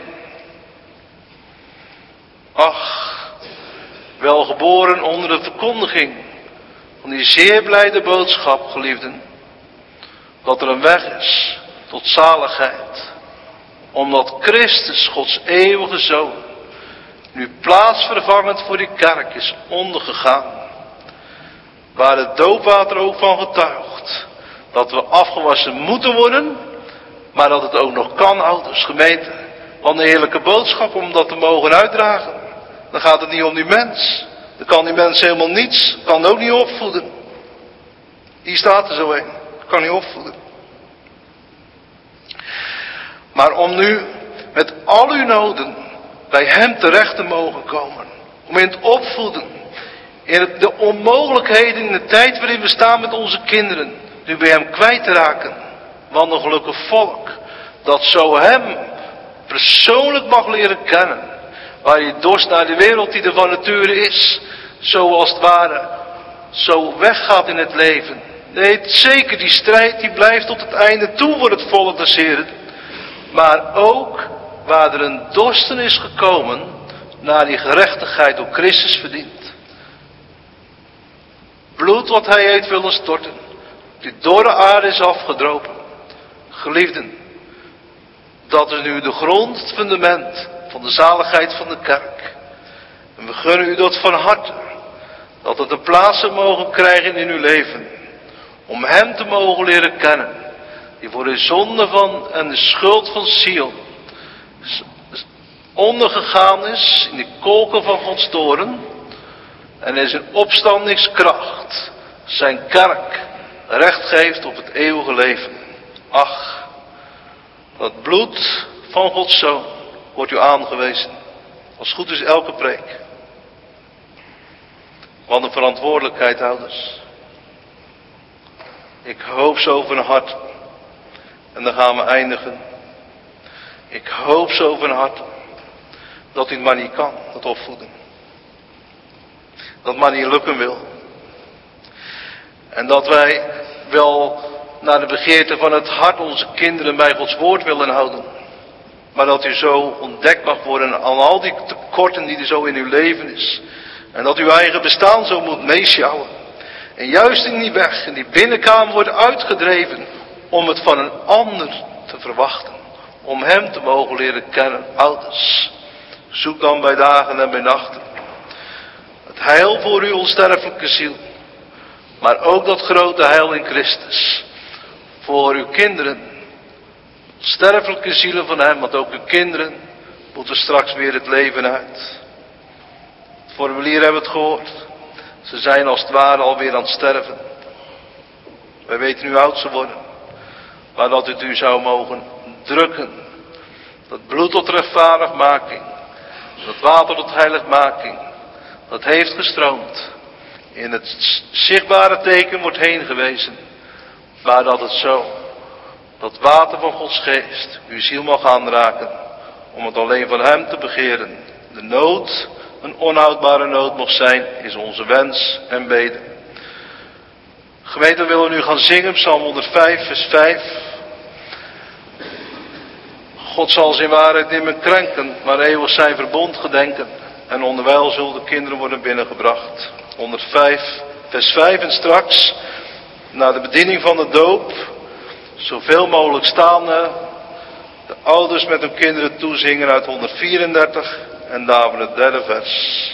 Ach, wel geboren onder de verkondiging van die zeer blijde boodschap, geliefden, dat er een weg is tot zaligheid, omdat Christus, Gods eeuwige Zoon, nu plaatsvervangend voor die kerk is ondergegaan, waar het doopwater ook van getuigt, dat we afgewassen moeten worden, maar dat het ook nog kan, ouders, gemeente. Want een heerlijke boodschap om dat te mogen uitdragen. Dan gaat het niet om die mens. Dan kan die mens helemaal niets, kan ook niet opvoeden. Die staat er zo een, kan niet opvoeden. Maar om nu met al uw noden bij hem terecht te mogen komen, om in het opvoeden, in de onmogelijkheden in de tijd waarin we staan met onze kinderen, nu bij hem kwijt te raken. Want een gelukkig volk, dat zo hem persoonlijk mag leren kennen, waar je dorst naar de wereld die er van nature is, zo als het ware, zo weggaat in het leven. Nee, zeker die strijd die blijft tot het einde toe voor het volk des Heren. Maar ook waar er een dorsten is gekomen naar die gerechtigheid door Christus verdiend. Bloed wat hij heeft willen storten, die dorre aarde is afgedropen. Geliefden, dat is nu de grond, het fundament van de zaligheid van de kerk. En we gunnen u dat van harte, dat het een plaats mogen krijgen in uw leven, om hem te mogen leren kennen, die voor de zonde van en de schuld van Sion ondergegaan is in de kolken van Gods toren, en in zijn opstandingskracht zijn kerk recht geeft op het eeuwige leven. Ach, dat bloed van Gods Zoon wordt u aangewezen. Als goed is elke preek. Wat een verantwoordelijkheid, ouders. Ik hoop zo van harte. En dan gaan we eindigen. Ik hoop zo van harte. Dat u het maar niet kan, dat opvoeden. Dat maar niet lukken wil. En dat wij wel naar de begeerte van het hart onze kinderen bij Gods woord willen houden. Maar dat u zo ontdekt mag worden aan al die tekorten die er zo in uw leven is. En dat uw eigen bestaan zo moet meeschouwen. En juist in die weg, in die binnenkamer wordt uitgedreven om het van een ander te verwachten. Om hem te mogen leren kennen. Ouders, zoek dan bij dagen en bij nachten het heil voor uw onsterfelijke ziel. Maar ook dat grote heil in Christus. Voor uw kinderen. Sterfelijke zielen van hem, want ook uw kinderen moeten straks weer het leven uit. Het formulier hebben we het gehoord. Ze zijn als het ware alweer aan het sterven. Wij weten nu oud ze worden. Maar dat het u zou mogen drukken. Dat bloed tot rechtvaardigmaking. Dat water tot heiligmaking. Dat heeft gestroomd. In het zichtbare teken wordt heen gewezen. Maar dat het zo, dat water van Gods geest, uw ziel mag aanraken. Om het alleen van hem te begeren. De nood, een onhoudbare nood mocht zijn, is onze wens en bede. Gemeente, willen we nu gaan zingen, Psalm honderdvijf, vers vijf. God zal zijn waarheid niet meer krenken, maar eeuwig zijn verbond gedenken. En onderwijl zullen de kinderen worden binnengebracht. honderdvijf, vers vijf en straks, na de bediening van de doop, zoveel mogelijk staande, de ouders met hun kinderen toezingen uit honderdvierendertig en daarvan het derde vers.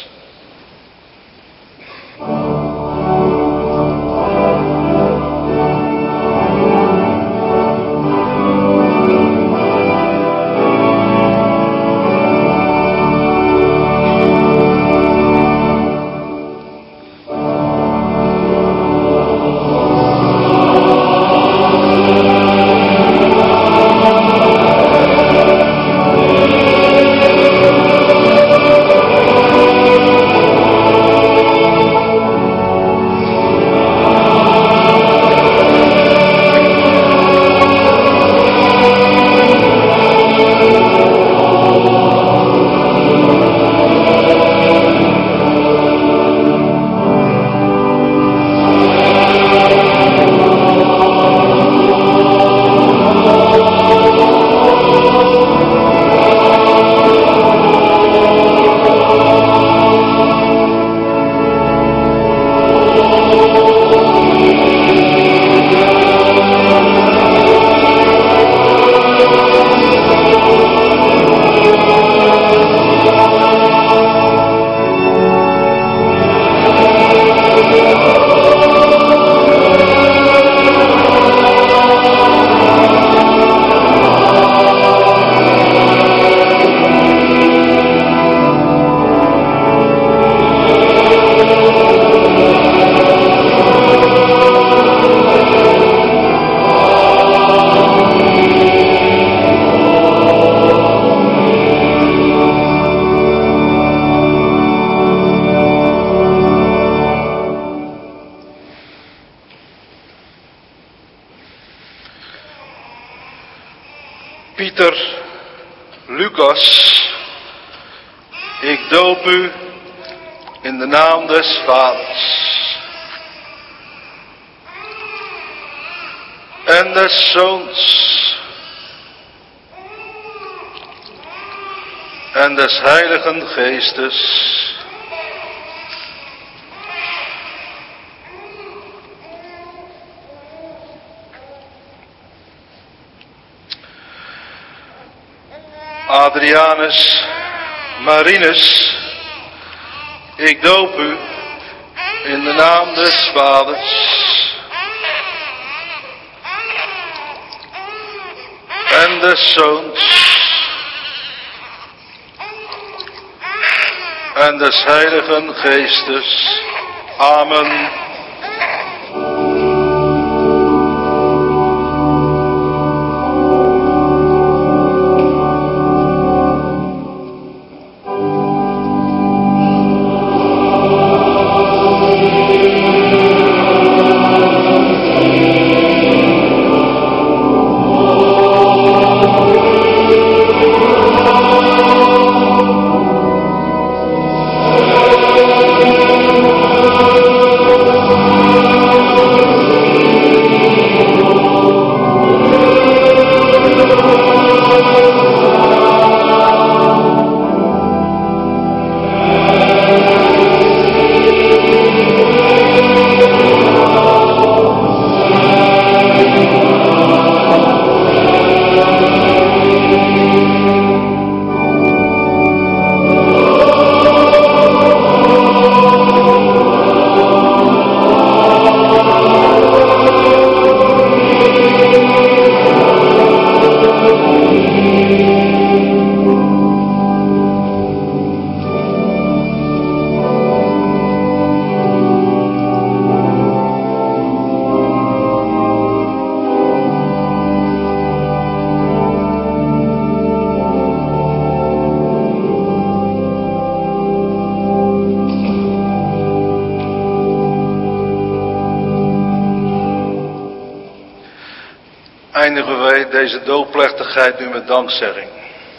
Pieter, Lucas, ik doop u in de naam des Vaders en des Zoons en des Heiligen Geestes. Adrianus Marinus, ik doop u in de naam des Vaders en des Zoons en des Heiligen Geestes. Amen. eindigen wij deze doopplechtigheid nu met dankzegging.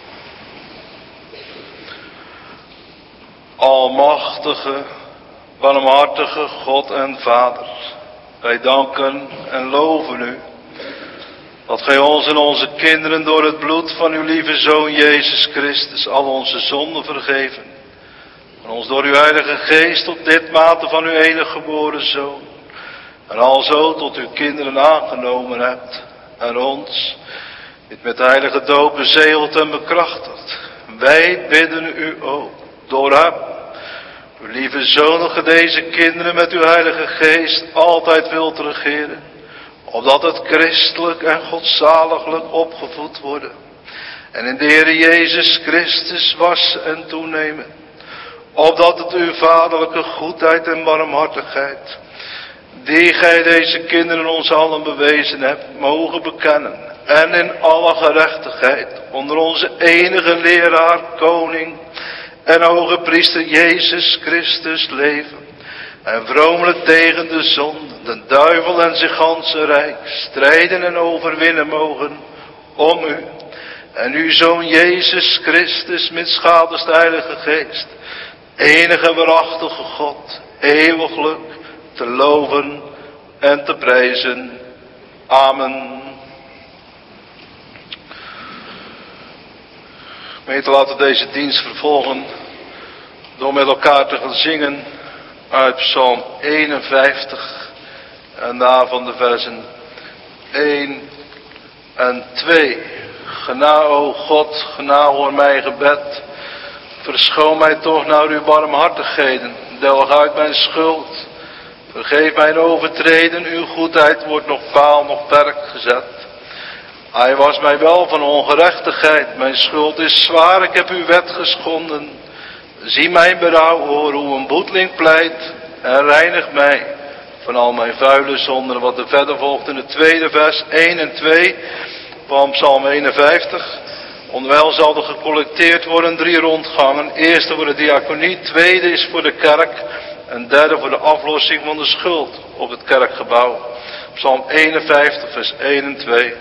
Almachtige, barmhartige God en Vader, wij danken en loven u dat gij ons en onze kinderen door het bloed van uw lieve Zoon Jezus Christus al onze zonden vergeven en ons door uw Heilige Geest tot dit mate van uw enige geboren Zoon en alzo tot uw kinderen aangenomen hebt en ons dit met de heilige doop bezegeld en bekrachtigd. Wij bidden u ook door hem, uw lieve Zoon, dat ge deze kinderen met uw Heilige Geest altijd wilt regeren, opdat het christelijk en godzaliglijk opgevoed worden en in de Heer Jezus Christus wassen en toenemen, opdat het uw vaderlijke goedheid en barmhartigheid, die gij deze kinderen ons allen bewezen hebt, mogen bekennen en in alle gerechtigheid onder onze enige leraar, koning en hoge priester Jezus Christus leven en vromelijk tegen de zonde, de duivel en zijn ganse rijk strijden en overwinnen mogen om u en uw Zoon Jezus Christus met schaders de Heilige Geest, enige waarachtige God, eeuwiglijk te loven en te prijzen. Amen. Gemeente, laten we deze dienst vervolgen door met elkaar te gaan zingen uit Psalm eenenvijftig en daarvan de versen één en twee. Gena, o God, gena, hoor mijn gebed. Verschoon mij toch naar uw barmhartigheden. Delg uit mijn schuld. Vergeef mijn overtreden. Uw goedheid wordt nog paal, nog perk gezet. Hij was mij wel van ongerechtigheid. Mijn schuld is zwaar. Ik heb uw wet geschonden. Zie mijn berouw, hoor hoe een boeteling pleit. En reinig mij van al mijn vuile zonden. Wat er verder volgt in het tweede vers één en twee van Psalm eenenvijftig. Onderwijl zal er gecollecteerd worden drie rondgangen. Eerste voor de diaconie, tweede is voor de kerk en derde voor de aflossing van de schuld op het kerkgebouw. Psalm eenenvijftig vers één en twee.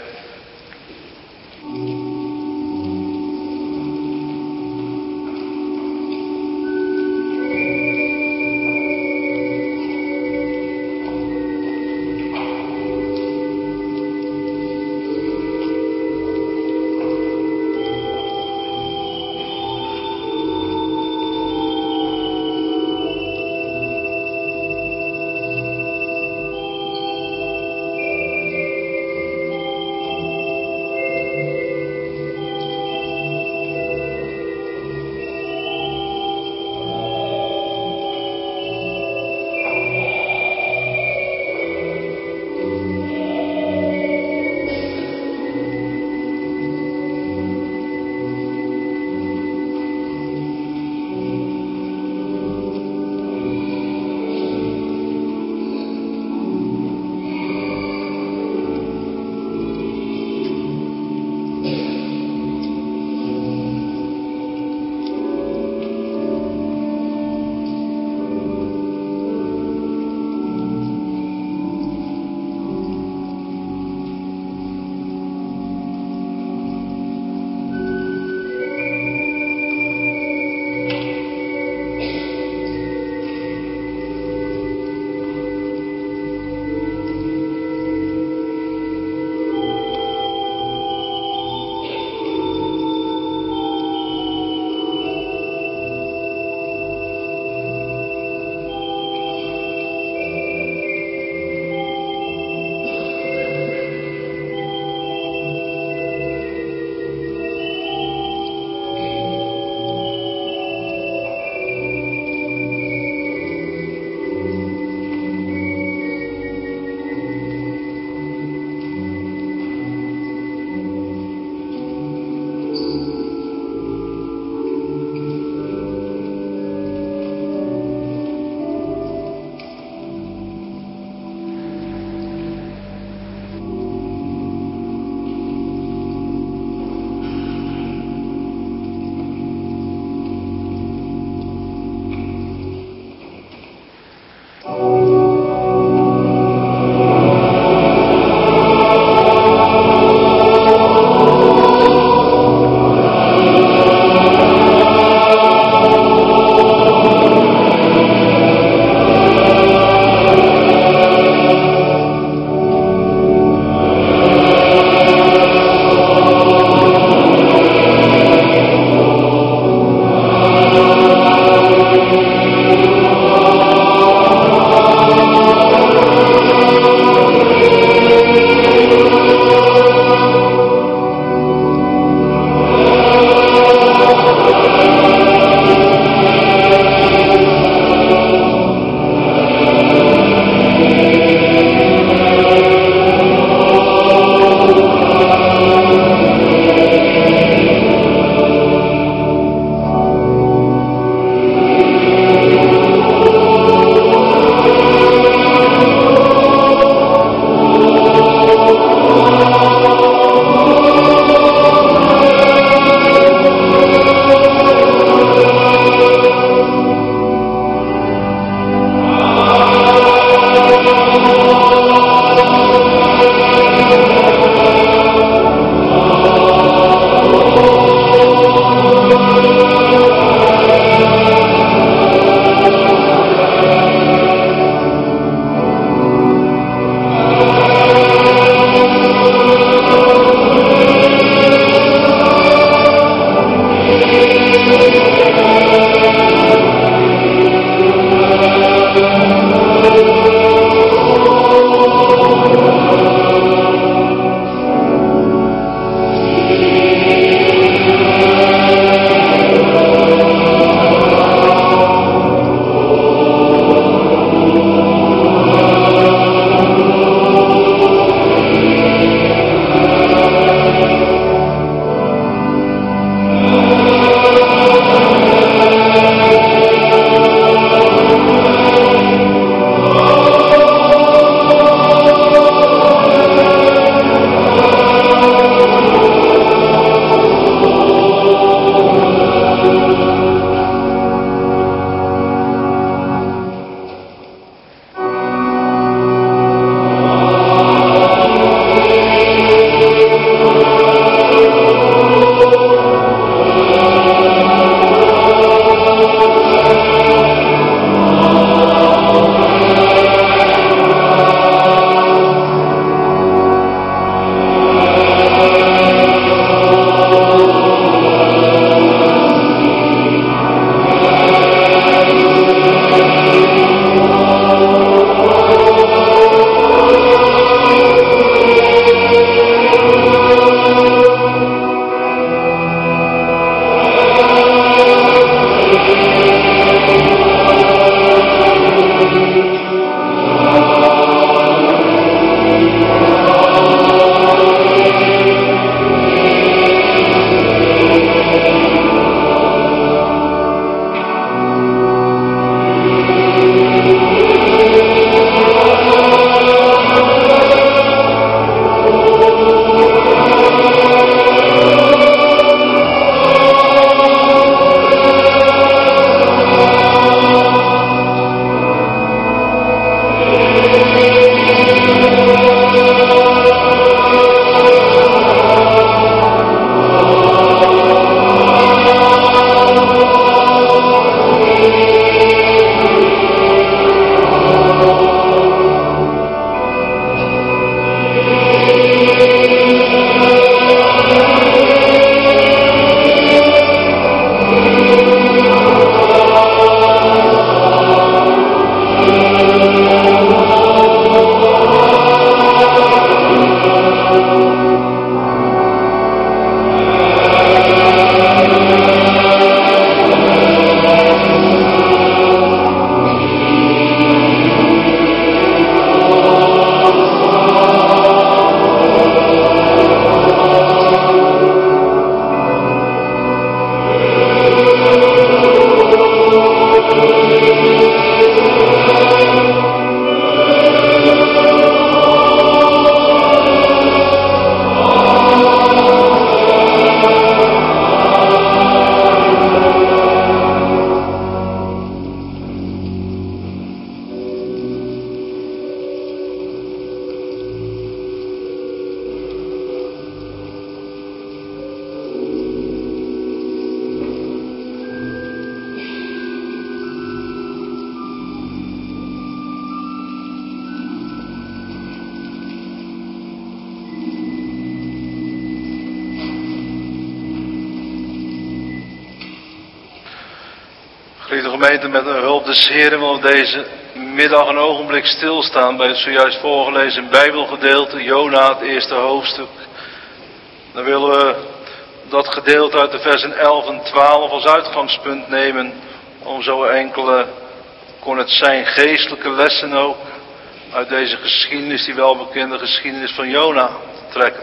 gemeente, met de hulp des Heren wil deze middag een ogenblik stilstaan bij het zojuist voorgelezen Bijbelgedeelte, Jona, het eerste hoofdstuk. Dan willen we dat gedeelte uit de versen elf en twaalf als uitgangspunt nemen, om zo enkele, kon het zijn, geestelijke lessen ook uit deze geschiedenis, die welbekende geschiedenis van Jona, te trekken.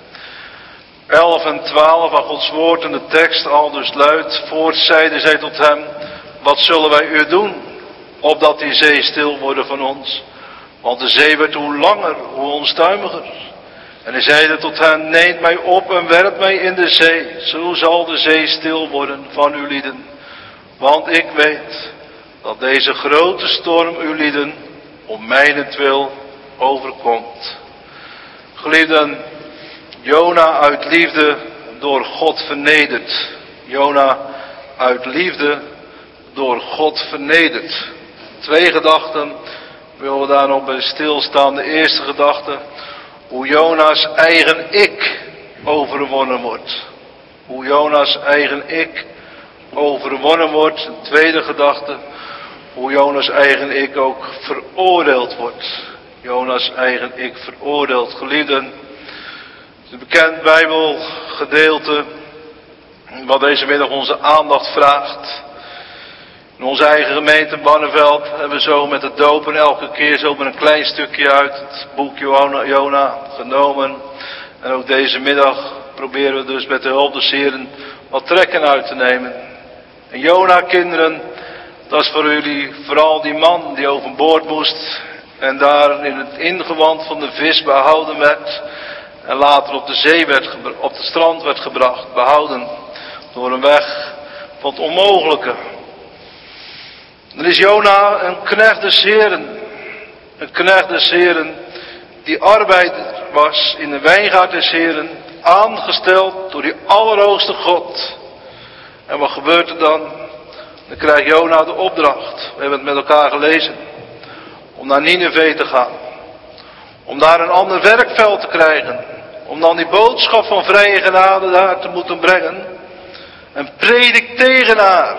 elf en twaalf, waar Gods woord en de tekst al dus luidt, voort zeiden zij tot hem, wat zullen wij u doen, opdat die zee stil worden van ons? Want de zee werd hoe langer, hoe onstuimiger. En hij zeide tot hen, neemt mij op en werpt mij in de zee, zo zal de zee stil worden van uw lieden. Want ik weet dat deze grote storm uw lieden om mijnentwil overkomt. Geliefden, Jona uit liefde door God vernederd. Jona uit liefde door God vernederd. Twee gedachten willen we daar nog bij stilstaan. De eerste gedachte, hoe Jona's eigen ik overwonnen wordt. Hoe Jona's eigen ik overwonnen wordt. Een tweede gedachte, hoe Jona's eigen ik ook veroordeeld wordt. Jona's eigen ik veroordeeld. Geliefden, het is een bekend Bijbelgedeelte wat deze middag onze aandacht vraagt. In onze eigen gemeente Barneveld hebben we zo met het dopen elke keer zo met een klein stukje uit het boek Jona, Jona genomen. En ook deze middag proberen we dus met de hulp des Heren wat trekken uit te nemen. En Jona, kinderen, dat is voor jullie vooral die man die overboord moest en daar in het ingewand van de vis behouden werd. En later op de zee werd, op het strand werd gebracht, behouden door een weg van het onmogelijke. Dan is Jona een knecht des Heren, een knecht des Heren die arbeider was in de wijngaard des Heren, aangesteld door die allerhoogste God. En wat gebeurt er dan? Dan krijgt Jona de opdracht, we hebben het met elkaar gelezen, om naar Nineve te gaan. Om daar een ander werkveld te krijgen. Om dan die boodschap van vrije genade daar te moeten brengen. En predik tegen haar.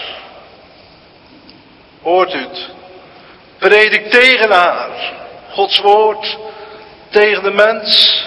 Hoort u het? Predik tegen haar. Gods woord tegen de mens.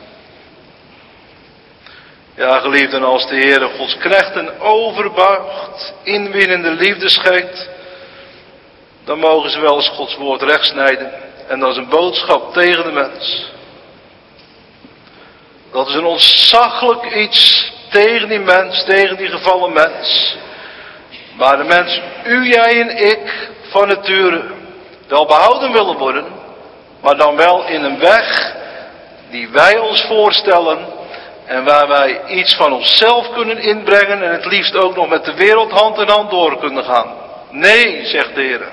Ja, geliefden, als de Heer Gods knechten overbuigt, inwinnende liefde schenkt, dan mogen ze wel eens Gods woord rechtsnijden. En dat is een boodschap tegen de mens. Dat is een ontzaglijk iets tegen die mens, tegen die gevallen mens. Maar de mens, u, jij en ik, van nature wel behouden willen worden, maar dan wel in een weg die wij ons voorstellen en waar wij iets van onszelf kunnen inbrengen en het liefst ook nog met de wereld hand in hand door kunnen gaan. Nee, zegt de Heer.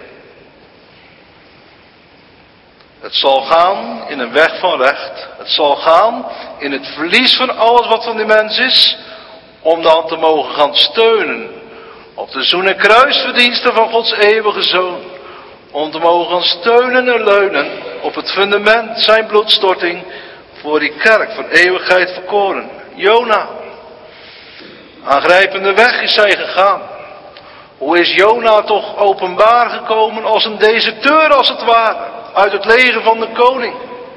Het zal gaan in een weg van recht. Het zal gaan in het verlies van alles wat van die mens is. Om dan te mogen gaan steunen op de zoen- en kruisverdiensten van Gods eeuwige Zoon. Om te mogen gaan steunen en leunen op het fundament zijn bloedstorting voor die kerk van eeuwigheid verkoren. Jona. Aangrijpende weg is zij gegaan. Hoe is Jona toch openbaar gekomen als een deserteur als het ware. Uit het leger van de koning.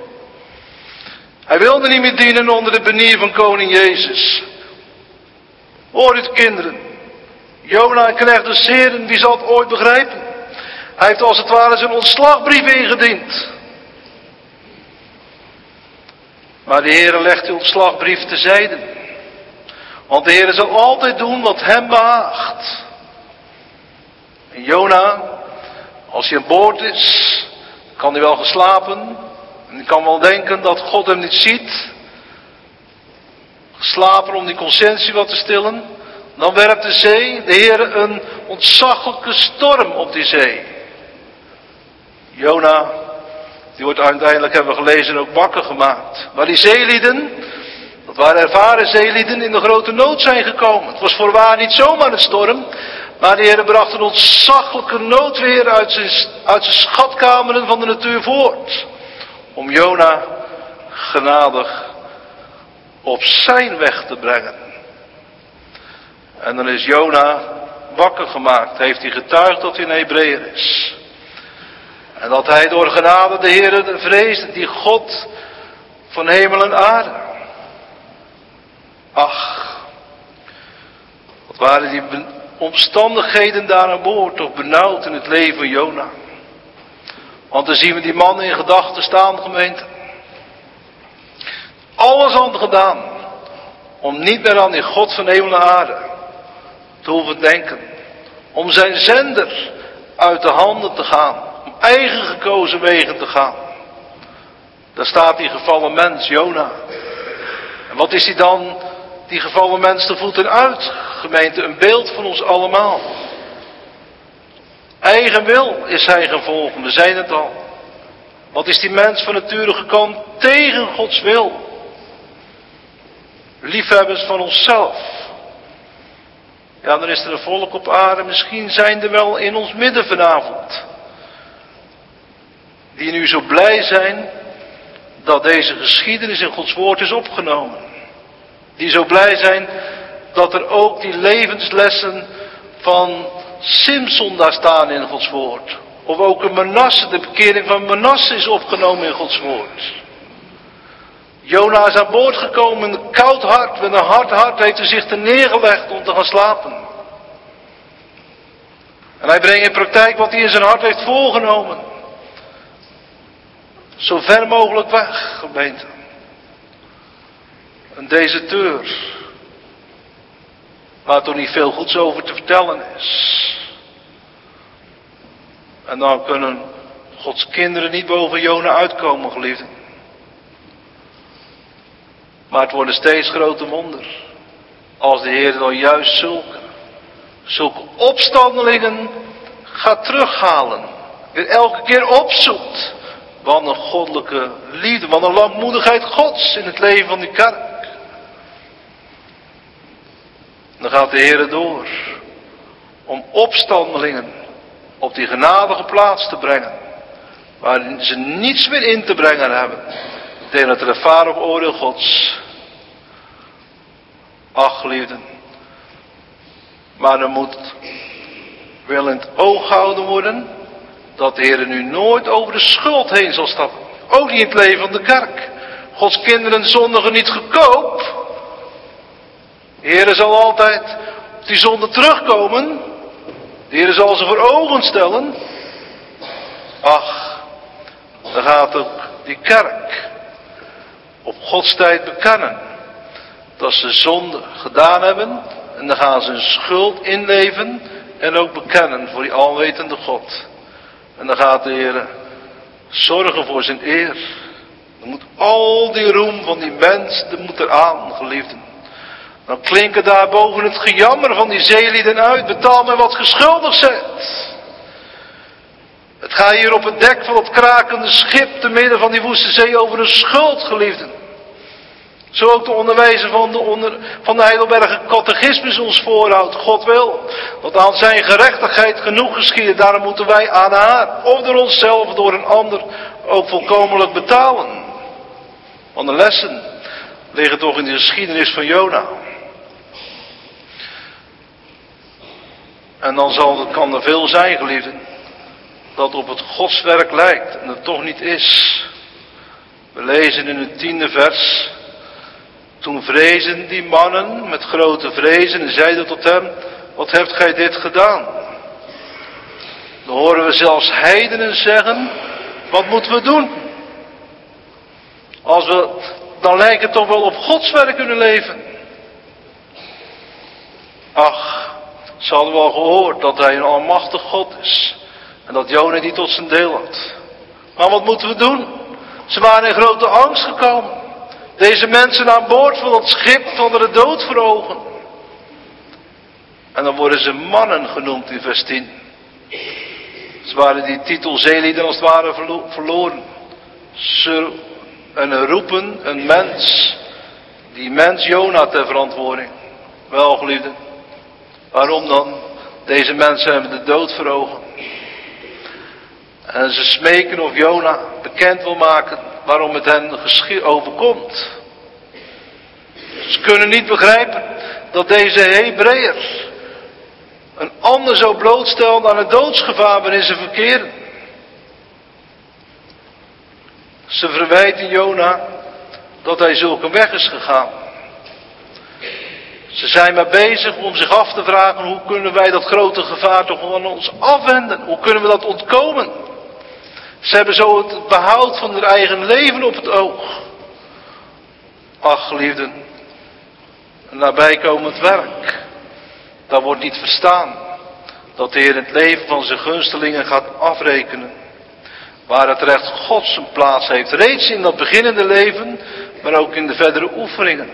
Hij wilde niet meer dienen onder de banier van koning Jezus. Hoor het, kinderen. Jona, een knecht des Heren, wie zal het ooit begrijpen? Hij heeft als het ware zijn ontslagbrief ingediend. Maar de Heer legt die ontslagbrief terzijde. Want de Heer zal altijd doen wat hem behaagt. En Jona, als hij aan boord is, kan hij wel geslapen. En hij kan wel denken dat God hem niet ziet. Geslapen om die conscientie wat te stillen. Dan werpt de zee, de Heer, een ontzaglijke storm op die zee. Jona, die wordt uiteindelijk, hebben we gelezen, ook wakker gemaakt. Maar die zeelieden, dat waren ervaren zeelieden, in de grote nood zijn gekomen. Het was voorwaar niet zomaar een storm. Maar de Heer bracht een ontzaglijke noodweer uit zijn, uit zijn schatkameren van de natuur voort. Om Jona genadig op zijn weg te brengen. En dan is Jona wakker gemaakt. Heeft hij getuigd dat hij een Hebreeër is. En dat hij door genade de Heere vreesde, die God van hemel en aarde. Ach, wat waren die omstandigheden daar aan boord toch benauwd in het leven van Jona. Want dan zien we die man in gedachten staan, gemeente. Alles aan gedaan om niet meer aan die God van hemel en aarde te hoeven denken. Om zijn zender uit de handen te gaan. Om eigen gekozen wegen te gaan. Daar staat die gevallen mens, Jona. En wat is hij dan, die gevallen mens, de voeten uit? Gemeente, een beeld van ons allemaal. Eigen wil is hij gevolgen, we zijn het al. Wat is die mens van nature gekomen tegen Gods wil? Liefhebbers van onszelf. Ja, dan is er een volk op aarde, misschien zijn er wel in ons midden vanavond. Die nu zo blij zijn dat deze geschiedenis in Gods woord is opgenomen. Die zo blij zijn dat er ook die levenslessen van Simson daar staan in Gods woord. Of ook een Manasse, de bekering van Manasse is opgenomen in Gods woord. Jona is aan boord gekomen met een koud hart, met een hard hart heeft hij zich er neergelegd om te gaan slapen. En hij brengt in praktijk wat hij in zijn hart heeft voorgenomen. Zo ver mogelijk weg, gemeente. Een deserteur. Waar toch niet veel goeds over te vertellen is. En dan kunnen Gods kinderen niet boven Jona uitkomen, geliefden. Maar het worden steeds groter wonder. Als de Heer dan juist zulke, zulke opstandelingen gaat terughalen. Weer elke keer opzoekt. Wat een goddelijke liefde, wat een langmoedigheid Gods in het leven van die kerk. Dan gaat de Heer door om opstandelingen op die genadige plaats te brengen. Waar ze niets meer in te brengen hebben. Tegen het rechtvaardig oordeel Gods. Ach, geliefden. Maar er moet wel in het oog gehouden worden dat de Heer nu nooit over de schuld heen zal stappen. Ook niet in het leven van de kerk. Gods kinderen zondigen niet goedkoop. De Heer zal altijd op die zonde terugkomen. De Heer zal ze voor ogen stellen. Ach, dan gaat ook die kerk op Gods tijd bekennen dat ze zonde gedaan hebben. En dan gaan ze hun schuld inleven en ook bekennen voor die alwetende God. En dan gaat de Heer zorgen voor zijn eer. Dan moet al die roem van die mens, dat moet eraan, geliefden. Dan klinken daar boven het gejammer van die zeelieden uit. Betaal mij wat geschuldigd zijt. Het gaat hier op het dek van het krakende schip te midden van die woeste zee over een schuld, geliefden. Zo ook de onderwijzer van de, onder, van de Heidelberger catechismus ons voorhoudt. God wil dat aan zijn gerechtigheid genoeg geschieden. Daarom moeten wij aan haar, of door onszelf of door een ander, ook volkomenlijk betalen. Want de lessen liggen toch in de geschiedenis van Jona. En dan zal, kan er veel zijn, geliefden, dat op het godswerk lijkt en het toch niet is. We lezen in het tiende vers. Toen vrezen die mannen met grote vrezen en zeiden tot hem, wat hebt gij dit gedaan? Dan horen we zelfs heidenen zeggen, wat moeten we doen? Als we, dan lijkt het toch wel op Gods werk kunnen leven. Ach, ze hadden wel gehoord dat hij een almachtig God is. En dat Jona die tot zijn deel had. Maar wat moeten we doen? Ze waren in grote angst gekomen. Deze mensen aan boord van het schip hadden de dood voor ogen. En dan worden ze mannen genoemd in vers tien. Ze waren die titel zeelieden als het ware verloren. Ze, en roepen een mens. Die mens Jona ter verantwoording. Wel, geliefden. Waarom dan? Deze mensen hebben de dood voor ogen. En ze smeken of Jona bekend wil maken waarom het hen overkomt. Ze kunnen niet begrijpen dat deze Hebreeër een ander zo blootstelt aan het doodsgevaar waarin ze verkeren. Ze verwijten Jona dat hij zulke weg is gegaan. Ze zijn maar bezig om zich af te vragen, hoe kunnen wij dat grote gevaar toch van ons afwenden? Hoe kunnen we dat ontkomen? Ze hebben zo het behoud van hun eigen leven op het oog. Ach, geliefden, een nabijkomend werk, dat wordt niet verstaan. Dat de Heer het leven van zijn gunstelingen gaat afrekenen. Waar het recht Gods zijn plaats heeft, reeds in dat beginnende leven, maar ook in de verdere oefeningen.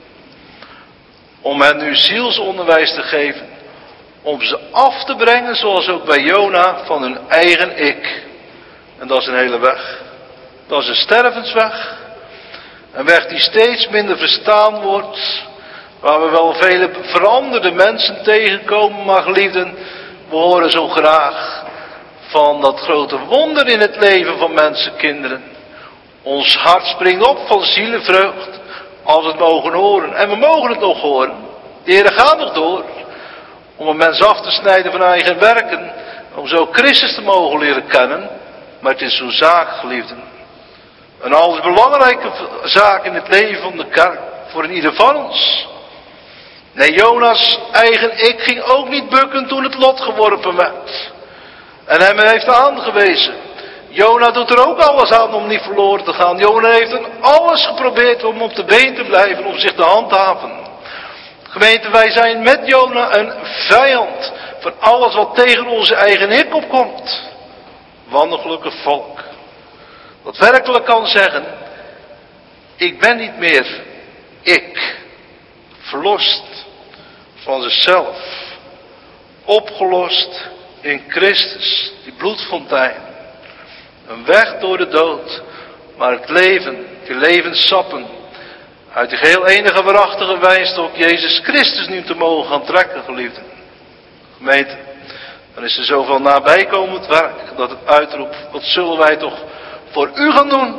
Om hen nu zielsonderwijs te geven, om ze af te brengen, zoals ook bij Jona, van hun eigen ik. En dat is een hele weg. Dat is een stervensweg. Een weg die steeds minder verstaan wordt, waar we wel vele veranderde mensen tegenkomen, maar geliefden, we horen zo graag van dat grote wonder in het leven van mensenkinderen. Ons hart springt op van zielenvreugd als we het mogen horen. En we mogen het nog horen. De Heer gaat nog door om een mens af te snijden van eigen werken, om zo Christus te mogen leren kennen. Maar het is zo'n zaak, geliefden. Een allerbelangrijke zaak in het leven van de kerk, voor ieder van ons. Nee, Jona's eigen ik ging ook niet bukken toen het lot geworpen werd. En hem heeft aangewezen. Jona doet er ook alles aan om niet verloren te gaan. Jona heeft er alles geprobeerd om op de been te blijven, om zich te handhaven. Gemeente, wij zijn met Jona een vijand van alles wat tegen onze eigen ik opkomt. Wandelgelijke volk. Dat werkelijk kan zeggen, ik ben niet meer ik, verlost van zichzelf, opgelost in Christus, die bloedfontein. Een weg door de dood, maar het leven, die levenssappen, uit die geheel enige waarachtige wijnstok Jezus Christus nu te mogen gaan trekken, geliefden. Gemeente, dan is er zoveel nabijkomend werk dat het uitroept, wat zullen wij toch voor u gaan doen?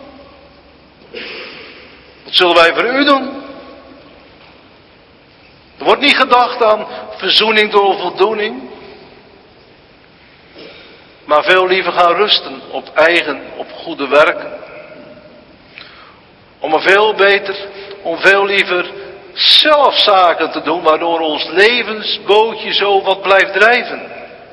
Wat zullen wij voor u doen? Er wordt niet gedacht aan verzoening door voldoening, maar veel liever gaan rusten op eigen, op goede werken. Om er veel beter, om veel liever zelf zaken te doen, waardoor ons levensbootje zo wat blijft drijven.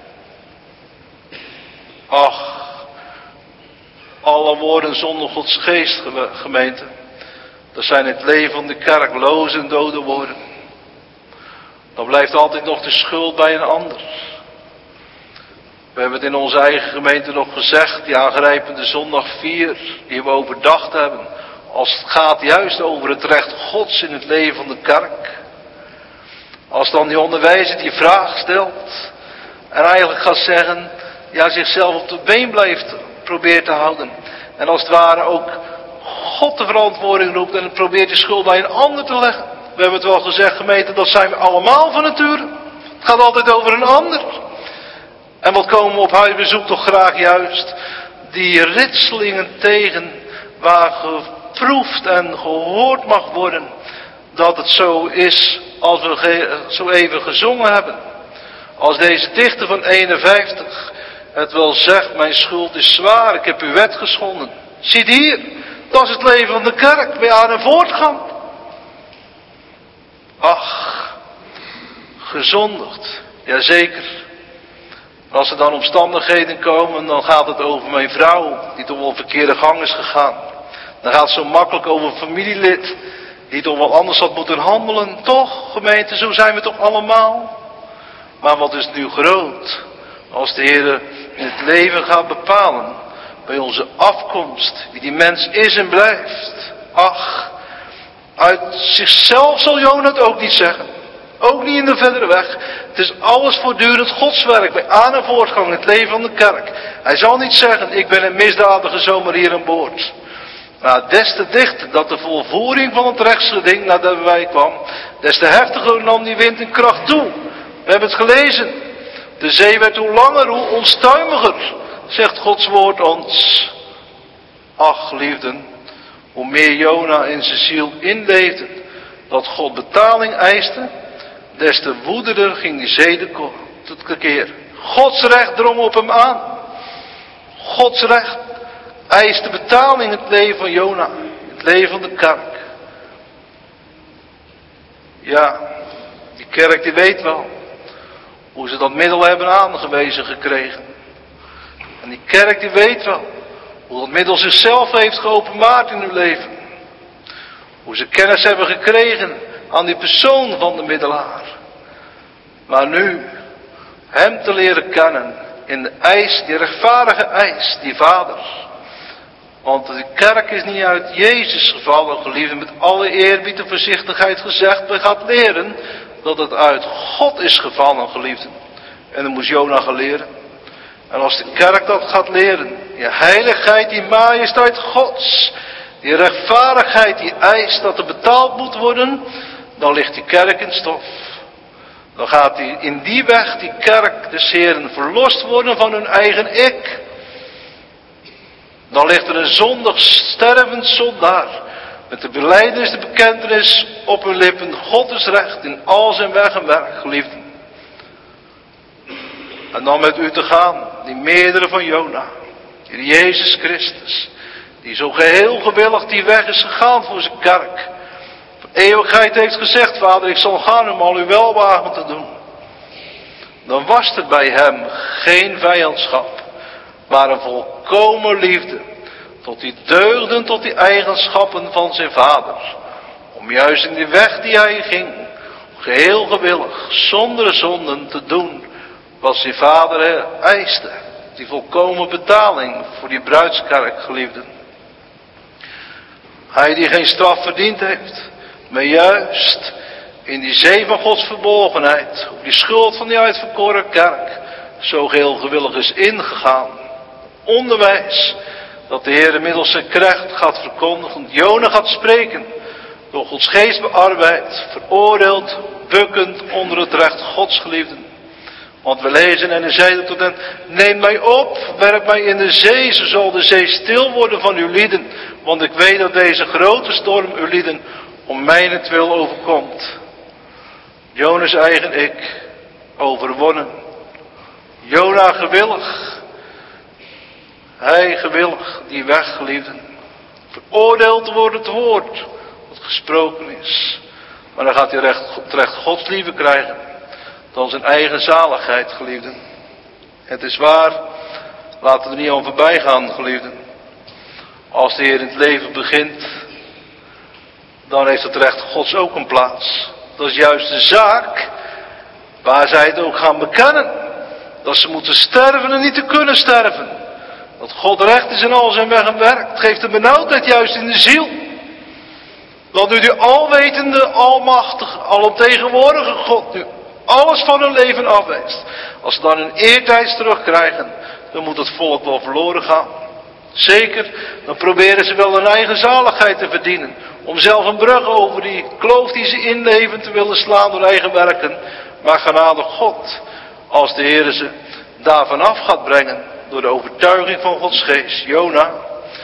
Ach, alle woorden zonder Gods geest, gemeente, dat zijn het leven van de kerk loze en dode woorden. Dan blijft altijd nog de schuld bij een ander. We hebben het in onze eigen gemeente nog gezegd, die aangrijpende zondag vier, die we overdacht hebben. Als het gaat juist over het recht Gods in het leven van de kerk. Als dan die onderwijzer die vraag stelt en eigenlijk gaat zeggen, ja, zichzelf op de been blijft probeert te houden. En als het ware ook God de verantwoording roept en probeert de schuld bij een ander te leggen. We hebben het wel gezegd, gemeente, dat zijn we allemaal van nature. Het gaat altijd over een ander. En wat komen we op huisbezoek toch graag juist? Die ritselingen tegen waar geproefd en gehoord mag worden dat het zo is als we zo even gezongen hebben. Als deze dichter van eenenvijftig het wel zegt, mijn schuld is zwaar, ik heb uw wet geschonden. Ziet hier, dat is het leven van de kerk, bij aan en voortgang. Ach, gezondigd, jazeker. Als er dan omstandigheden komen, dan gaat het over mijn vrouw, die toch wel verkeerde gang is gegaan. Dan gaat het zo makkelijk over een familielid, die toch wel anders had moeten handelen. Toch, gemeente, zo zijn we toch allemaal. Maar wat is nu groot, als de Heer in het leven gaat bepalen, bij onze afkomst, wie die mens is en blijft. Ach, uit zichzelf zal Jona het ook niet zeggen. Ook niet in de verdere weg. Het is alles voortdurend Gods werk, bij aan- en voortgang, het leven van de kerk. Hij zal niet zeggen, ik ben een misdadiger zomaar hier aan boord. Maar des te dichter dat de volvoering van het rechtsgeding naar de wij kwam, des te heftiger nam die wind in kracht toe. We hebben het gelezen. De zee werd hoe langer, hoe onstuimiger, zegt Gods woord ons. Ach, liefden, hoe meer Jona in zijn ziel inleefde, dat God betaling eiste, des te woedender ging die zeden tekeer. Gods recht drong op hem aan. Gods recht eiste betaling in het leven van Jona. In het leven van de kerk. Ja, die kerk die weet wel hoe ze dat middel hebben aangewezen gekregen. En die kerk die weet wel hoe dat middel zichzelf heeft geopenbaard in hun leven. Hoe ze kennis hebben gekregen aan die persoon van de middelaar. Maar nu hem te leren kennen in de eis, die rechtvaardige eis, die vader. Want de kerk is niet uit Jezus gevallen, geliefde, met alle eerbied en voorzichtigheid gezegd. We gaan leren dat het uit God is gevallen, geliefde. En dan moest Jona gaan leren. En als de kerk dat gaat leren, die heiligheid, die majesteit Gods, die rechtvaardigheid, die eist dat er betaald moet worden, dan ligt die kerk in stof. Dan gaat die, in die weg die kerk des Heren verlost worden van hun eigen ik. Dan ligt er een zondig stervend zondaar met de belijdenis, de bekentenis op hun lippen. God is recht in al zijn weg en werk, geliefden. En dan met u te gaan, die meerdere van Jona, die Jezus Christus, die zo geheel gewillig die weg is gegaan voor zijn kerk. Voor eeuwigheid heeft gezegd, Vader, ik zal gaan om al uw welwagen te doen. Dan was er bij hem geen vijandschap, maar een volkomen liefde. Tot die deugden, tot die eigenschappen van zijn vader. Om juist in die weg die hij ging, geheel gewillig, zonder zonden te doen wat zijn vader eiste. Die volkomen betaling voor die bruidskerk, geliefden. Hij die geen straf verdiend heeft, maar juist in die zee van Gods verborgenheid, op die schuld van die uitverkoren kerk, zo geheel gewillig is ingegaan. Onderwijs dat de Heer middels zijn kracht gaat verkondigen. Jona gaat spreken, door Gods geest bearbeid, veroordeeld, bukkend onder het recht Gods, geliefden. Want we lezen en hij zeide tot hen, neem mij op, werp mij in de zee, zo zal de zee stil worden van uw lieden. Want ik weet dat deze grote storm uw lieden om mijnentwil overkomt. Jona's eigen ik, overwonnen. Jona gewillig. Hij gewillig, die weg, geliefden. Veroordeeld wordt het woord, wat gesproken is. Maar dan gaat hij recht, terecht Gods liefde krijgen. Dan zijn eigen zaligheid, geliefden. Het is waar, laten we er niet aan voorbij gaan, geliefden. Als de Heer in het leven begint, dan heeft het recht Gods ook een plaats. Dat is juist de zaak waar zij het ook gaan bekennen. Dat ze moeten sterven en niet te kunnen sterven. Dat God recht is in al zijn weg en werk. Het geeft een benauwdheid juist in de ziel. Dat nu die alwetende, almachtige, alomtegenwoordige God nu alles van hun leven afweest. Als ze dan hun eertijds terugkrijgen, dan moet het volk wel verloren gaan. Zeker, dan proberen ze wel hun eigen zaligheid te verdienen. Om zelf een brug over die kloof die ze inleven te willen slaan door eigen werken. Maar genade God, als de Heer ze daarvan af gaat brengen. Door de overtuiging van Gods geest. Jona,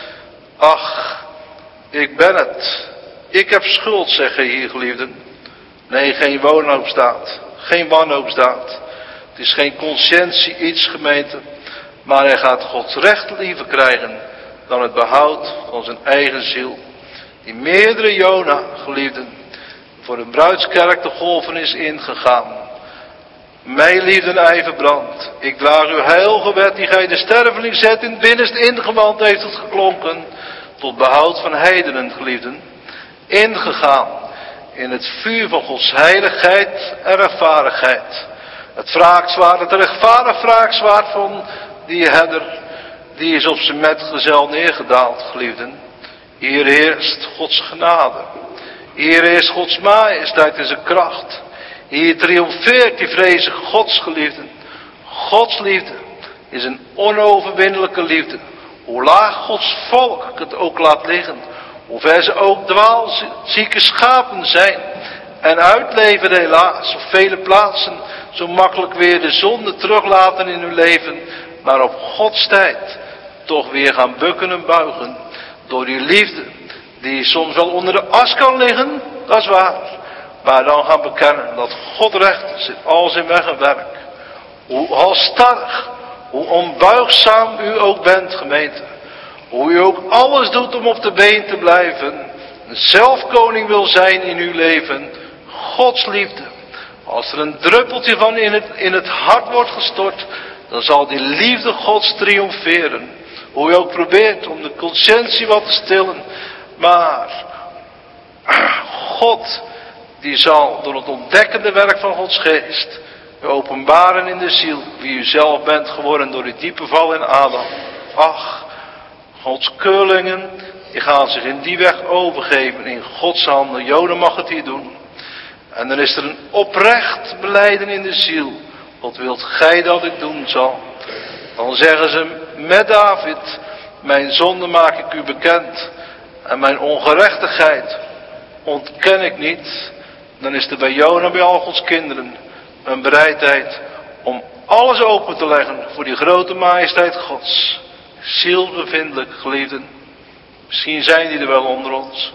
ach, ik ben het. Ik heb schuld, zeggen hier, geliefden. Nee, geen wanhoopsdaad. Geen wanhoopsdaad. Het is geen conscientie iets, gemeente. Maar hij gaat Gods recht liever krijgen dan het behoud van zijn eigen ziel. Die meerdere Jona, geliefden, voor een bruidskerk de golven is ingegaan. Mijn liefde ijverbrandt. Ik draag uw heilgebed die gij de sterveling zet in het binnenste ingewand, heeft het geklonken. Tot behoud van heidenen, geliefden. Ingegaan in het vuur van Gods heiligheid en rechtvaardigheid. Het wraakzwaard, het rechtvaardig wraakzwaard van die herder, die is op zijn metgezel neergedaald, geliefden. Hier heerst Gods genade. Hier heerst Gods majesteit en zijn kracht. Hier triomfeert die vreze Gods, geliefden. Gods liefde is een onoverwinnelijke liefde. Hoe laag Gods volk het ook laat liggen. Hoe ver ze ook dwaalzieke schapen zijn. En uitleven helaas op vele plaatsen. Zo makkelijk weer de zonde teruglaten in hun leven. Maar op Gods tijd toch weer gaan bukken en buigen. Door die liefde die soms wel onder de as kan liggen. Dat is waar. maar dan gaan bekennen dat God recht is in al zijn weg en werk. Hoe halstarrig, hoe onbuigzaam u ook bent, gemeente. Hoe u ook alles doet om op de been te blijven. Zelf koning wil zijn in uw leven. Gods liefde. Als er een druppeltje van in het, in het hart wordt gestort, dan zal die liefde Gods triomferen. Hoe u ook probeert om de conscientie wat te stillen. Maar God, die zal door het ontdekkende werk van Gods geest u openbaren in de ziel wie u zelf bent geworden door die diepe val in Adam. Ach, Gods keurlingen, die gaan zich in die weg overgeven in Gods handen. Jona mag het hier doen. En dan is er een oprecht belijden in de ziel. Wat wilt gij dat ik doen zal? Dan zeggen ze met David, mijn zonde maak ik u bekend. En mijn ongerechtigheid ontken ik niet. Dan is er bij Jona, bij al Gods kinderen, een bereidheid om alles open te leggen voor die grote majesteit Gods. Zielbevindelijk, geliefden. Misschien zijn die er wel onder ons.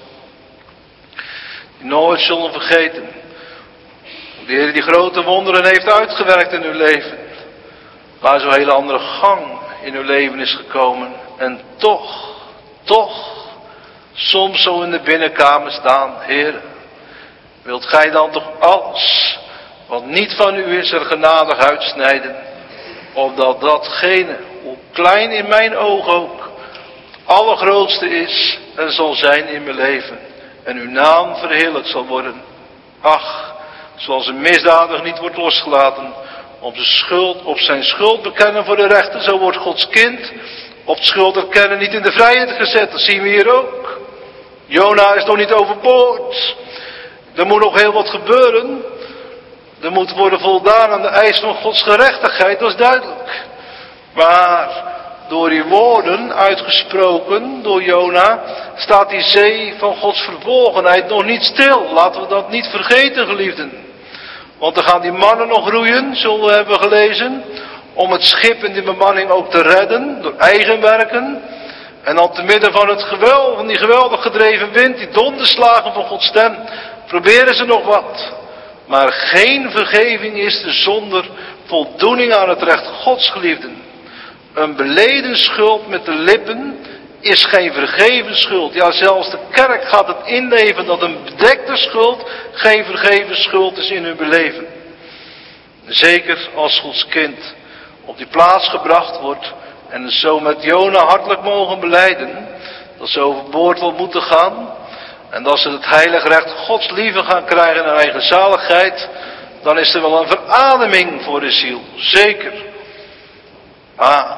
Die nooit zullen vergeten hoe de Heer die grote wonderen heeft uitgewerkt in uw leven. Waar zo'n hele andere gang in uw leven is gekomen. En toch, toch, soms zo in de binnenkamer staan. Heer, wilt gij dan toch alles wat niet van u is er genadig uitsnijden. Opdat datgene, hoe klein in mijn oog ook, het allergrootste is en zal zijn in mijn leven. En uw naam verheerlijkt zal worden. Ach, zoals een misdadiger niet wordt losgelaten op zijn schuld, op zijn schuld bekennen voor de rechter, zo wordt Gods kind op het schuld erkennen niet in de vrijheid gezet. Dat zien we hier ook. Jona is nog niet overboord. Er moet nog heel wat gebeuren. Er moet worden voldaan aan de eis van Gods gerechtigheid, dat is duidelijk. Maar door die woorden uitgesproken door Jona staat die zee van Gods verbolgenheid nog niet stil. Laten we dat niet vergeten, geliefden. Want dan gaan die mannen nog roeien, zullen we hebben gelezen, om het schip en die bemanning ook te redden door eigen werken. En dan te midden van het geweld, van die geweldig gedreven wind, die donderslagen van Gods stem, proberen ze nog wat. Maar geen vergeving is er zonder voldoening aan het recht Gods, geliefden. Een beleden schuld met de lippen is geen vergeven schuld. Ja, zelfs de kerk gaat het inleven dat een bedekte schuld geen vergeven schuld is in hun beleven. Zeker als Gods kind op die plaats gebracht wordt en zo met Jona hartelijk mogen belijden dat ze overboord wil moeten gaan en dat ze het heilig recht Gods liefde gaan krijgen en eigen zaligheid, dan is er wel een verademing voor de ziel. Zeker. Maar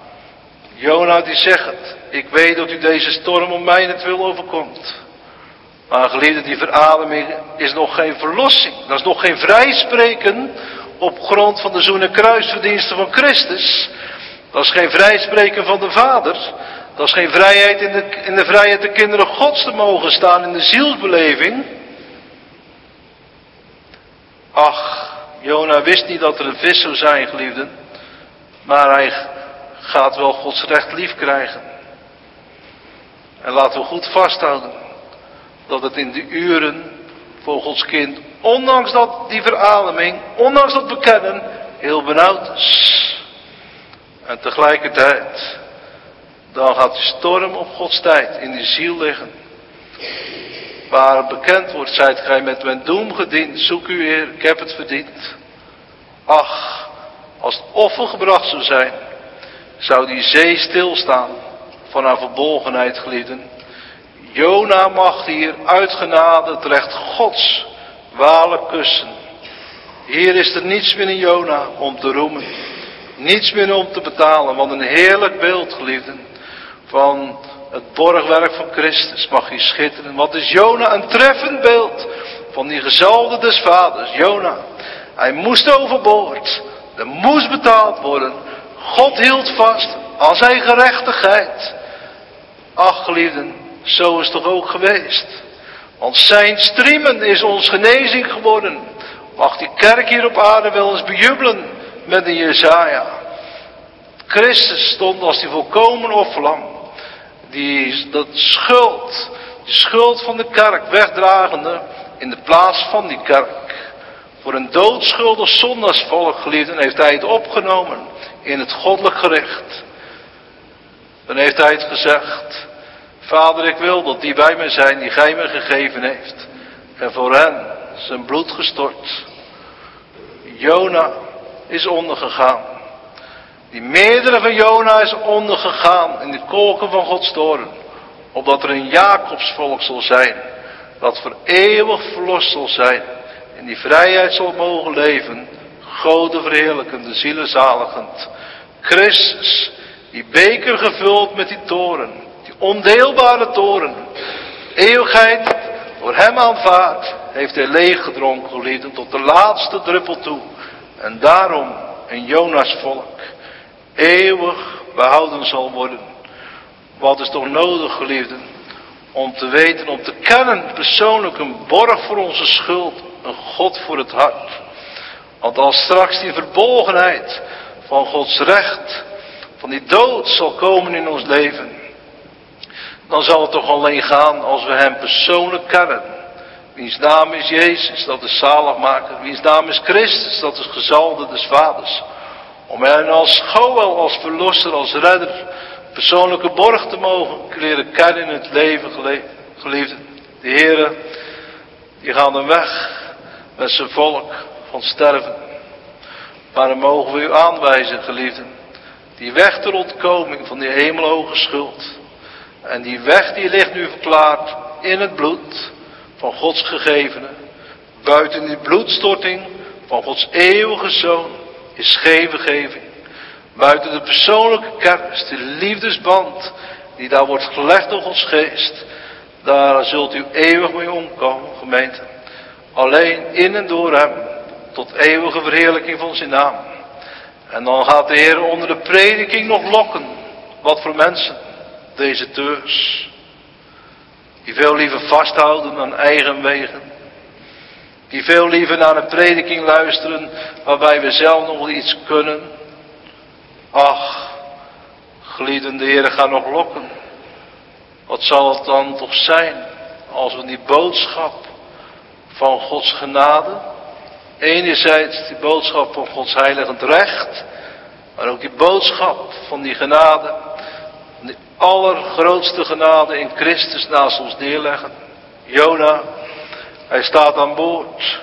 Jona die zegt het. Ik weet dat u deze storm om mijnentwil overkomt. Maar geliefde, die verademing is nog geen verlossing. Dat is nog geen vrijspreken op grond van de zoen- en kruisverdiensten van Christus. Dat is geen vrijspreken van de Vader. Dat is geen vrijheid in de, in de vrijheid de kinderen Gods te mogen staan in de zielsbeleving. Ach, Jona wist niet dat er een vis zou zijn, geliefden. Maar hij gaat wel Gods recht lief krijgen. En laten we goed vasthouden dat het in de uren voor Gods kind, ondanks dat die verademing, ondanks dat bekennen, heel benauwd is. En tegelijkertijd, dan gaat de storm op Gods tijd in die ziel liggen. Waar het bekend wordt, zijt gij met mijn doem gediend, zoek u Heer, ik heb het verdiend. Ach, als het offer gebracht zou zijn, zou die zee stilstaan van haar verbolgenheid, geliefden. Jona mag hier uit genade het recht Gods waarlijk kussen. Hier is er niets meer in Jona om te roemen. Niets meer om te betalen. Want een heerlijk beeld, geliefden, van het borgwerk van Christus mag hier schitteren. Wat is Jona een treffend beeld van die gezalfde des vaders. Jona, hij moest overboord. Er moest betaald worden. God hield vast aan zijn gerechtigheid. Ach, geliefden, zo is het toch ook geweest. Want zijn striemen is ons genezing geworden. Mag die kerk hier op aarde wel eens bejubelen met een Jesaja. Christus stond als die volkomen offerlam. Die dat schuld, die schuld van de kerk wegdragende. in de plaats van die kerk. Voor een doodschuldig zondaarsvolk, geliefden, heeft hij het opgenomen in het goddelijk gericht. Dan heeft hij het gezegd: Vader, ik wil dat die bij mij zijn die gij me gegeven heeft. En voor hen zijn bloed gestort. Jona is ondergegaan. Die meerdere van Jona is ondergegaan in de kolken van Gods toorn. Opdat er een Jacobsvolk zal zijn. Dat voor eeuwig verlost zal zijn. In die vrijheid zal mogen leven. Gode verheerlijkend, de zielen zaligend. Christus, die beker gevuld met die toren. Die ondeelbare toren. Eeuwigheid door hem aanvaard. Heeft hij leeg gedronken, geliefden, tot de laatste druppel toe. En daarom een Jonas volk eeuwig behouden zal worden. Wat is toch nodig, geliefden, om te weten, om te kennen, persoonlijk een borg voor onze schuld, een God voor het hart. Want als straks die verbolgenheid van Gods recht, van die dood zal komen in ons leven, dan zal het toch alleen gaan als we hem persoonlijk kennen. Wiens naam is Jezus, dat is zaligmaker. Wiens naam is Christus, dat is gezalde des Vaders. Om hen als Goël, als verlosser, als redder, persoonlijke borg te mogen leren kennen in het leven, geliefden. De Heere, die gaan een weg met zijn volk van sterven. Maar dan mogen we u aanwijzen, geliefden. Die weg ter ontkoming van die hemelhoge schuld. En die weg die ligt nu verklaard in het bloed van Gods gegevene. Buiten die bloedstorting van Gods eeuwige Zoon is geen vergeving. Buiten de persoonlijke kennis, de liefdesband die daar wordt gelegd door Gods geest. Daar zult u eeuwig mee omkomen, gemeente. Alleen in en door hem, tot eeuwige verheerlijking van zijn naam. En dan gaat de Heer onder de prediking nog lokken. Wat voor mensen? Deserteurs. Die veel liever vasthouden aan eigen wegen. Die veel liever naar een prediking luisteren waarbij we zelf nog wel iets kunnen. Ach, geliefden, de Heer gaat nog lokken. Wat zal het dan toch zijn als we die boodschap van Gods genade, enerzijds die boodschap van Gods heiligend recht, maar ook die boodschap van die genade, die allergrootste genade in Christus naast ons neerleggen. Jona, hij staat aan boord.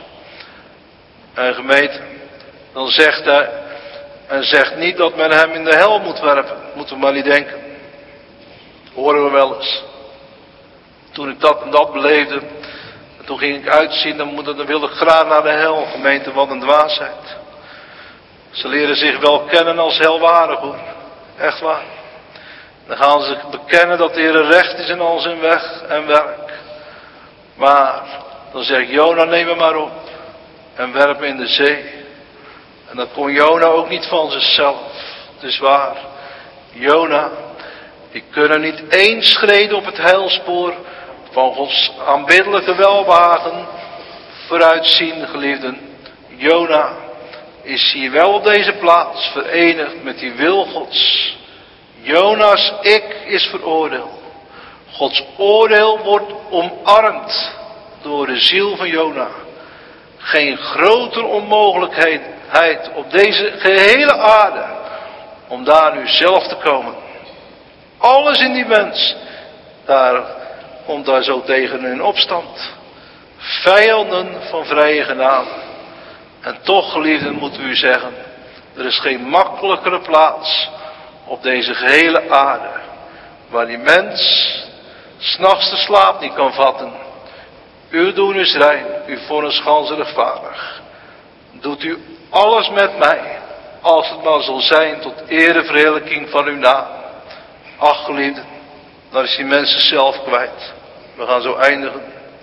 En gemeente, dan zegt hij, en zegt niet dat men hem in de hel moet werpen. Moeten we maar niet denken. Horen we wel eens. Toen ik dat en dat beleefde, en toen ging ik uitzien, dan, moet, dan wilde ik graag naar de hel. Gemeente, wat een dwaasheid. Ze leren zich wel kennen als helwaardig, hoor. Echt waar. Dan gaan ze bekennen dat de Heer recht is in al zijn weg en werk. Maar dan zegt Jona, neem me maar op en werp me in de zee. En dat kon Jona ook niet van zichzelf. Het is waar. Jona, die kunnen niet één schrede op het heilspoor van Gods aanbiddelijke welbehagen vooruitzien, geliefden. Jona is hier wel op deze plaats verenigd met die wil Gods. Jona's ik is veroordeeld. Gods oordeel wordt omarmd door de ziel van Jona. Geen grotere onmogelijkheid op deze gehele aarde om daar nu zelf te komen. Alles in die mens, daar komt daar zo tegen in opstand. Vijanden van vrije genade. En toch, geliefden, moeten we u zeggen, er is geen makkelijkere plaats op deze gehele aarde, waar die mens 's nachts de slaap niet kan vatten. Uw doen is rein, uw vonnis ganse rechtvaardig. Doet u alles met mij, als het maar zal zijn tot ere verheerlijking van uw naam. Ach, geliefden, dan is die mens zichzelf kwijt. We gaan zo eindigen.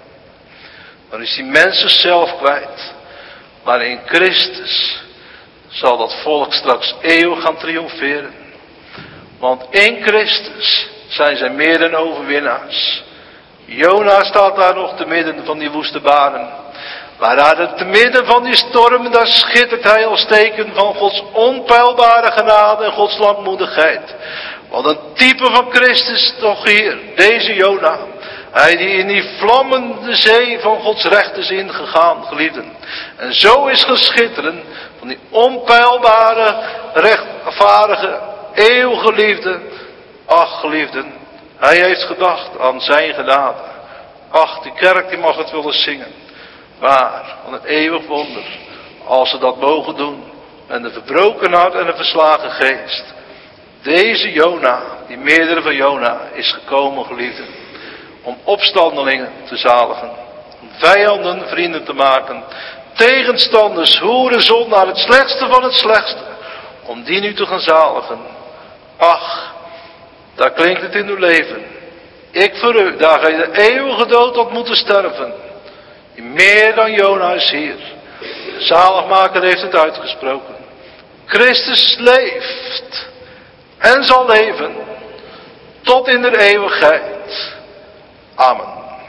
Dan is die mens zichzelf kwijt. Maar in Christus zal dat volk straks eeuwig gaan triomferen. Want in Christus zijn zij meer dan overwinnaars. Jona staat daar nog te midden van die woeste banen. Maar daar te midden van die stormen, daar schittert hij als teken van Gods onpeilbare genade en Gods langmoedigheid. Wat een type van Christus toch hier, deze Jona. Hij die in die vlammende zee van Gods recht is ingegaan, geliefden. En zo is geschitteren van die onpeilbare, rechtvaardige, eeuwige liefde. Ach, geliefden, hij heeft gedacht aan zijn genade. Ach, die kerk die mag het willen zingen. Waar, van een eeuwig wonder, als ze dat mogen doen. En de verbroken hart en de verslagen geest. Deze Jona, die meerdere van Jona, is gekomen, geliefden. Om opstandelingen te zaligen. Om vijanden vrienden te maken. Tegenstanders, hoeren, zondaar, het slechtste van het slechtste. Om die nu te gaan zaligen. Ach, daar klinkt het in uw leven. Ik voor u, daar gij de eeuwige dood had moeten sterven. Die meer dan Jona is hier. De zaligmaker heeft het uitgesproken. Christus leeft. En zal leven. Tot in de eeuwigheid. Amen.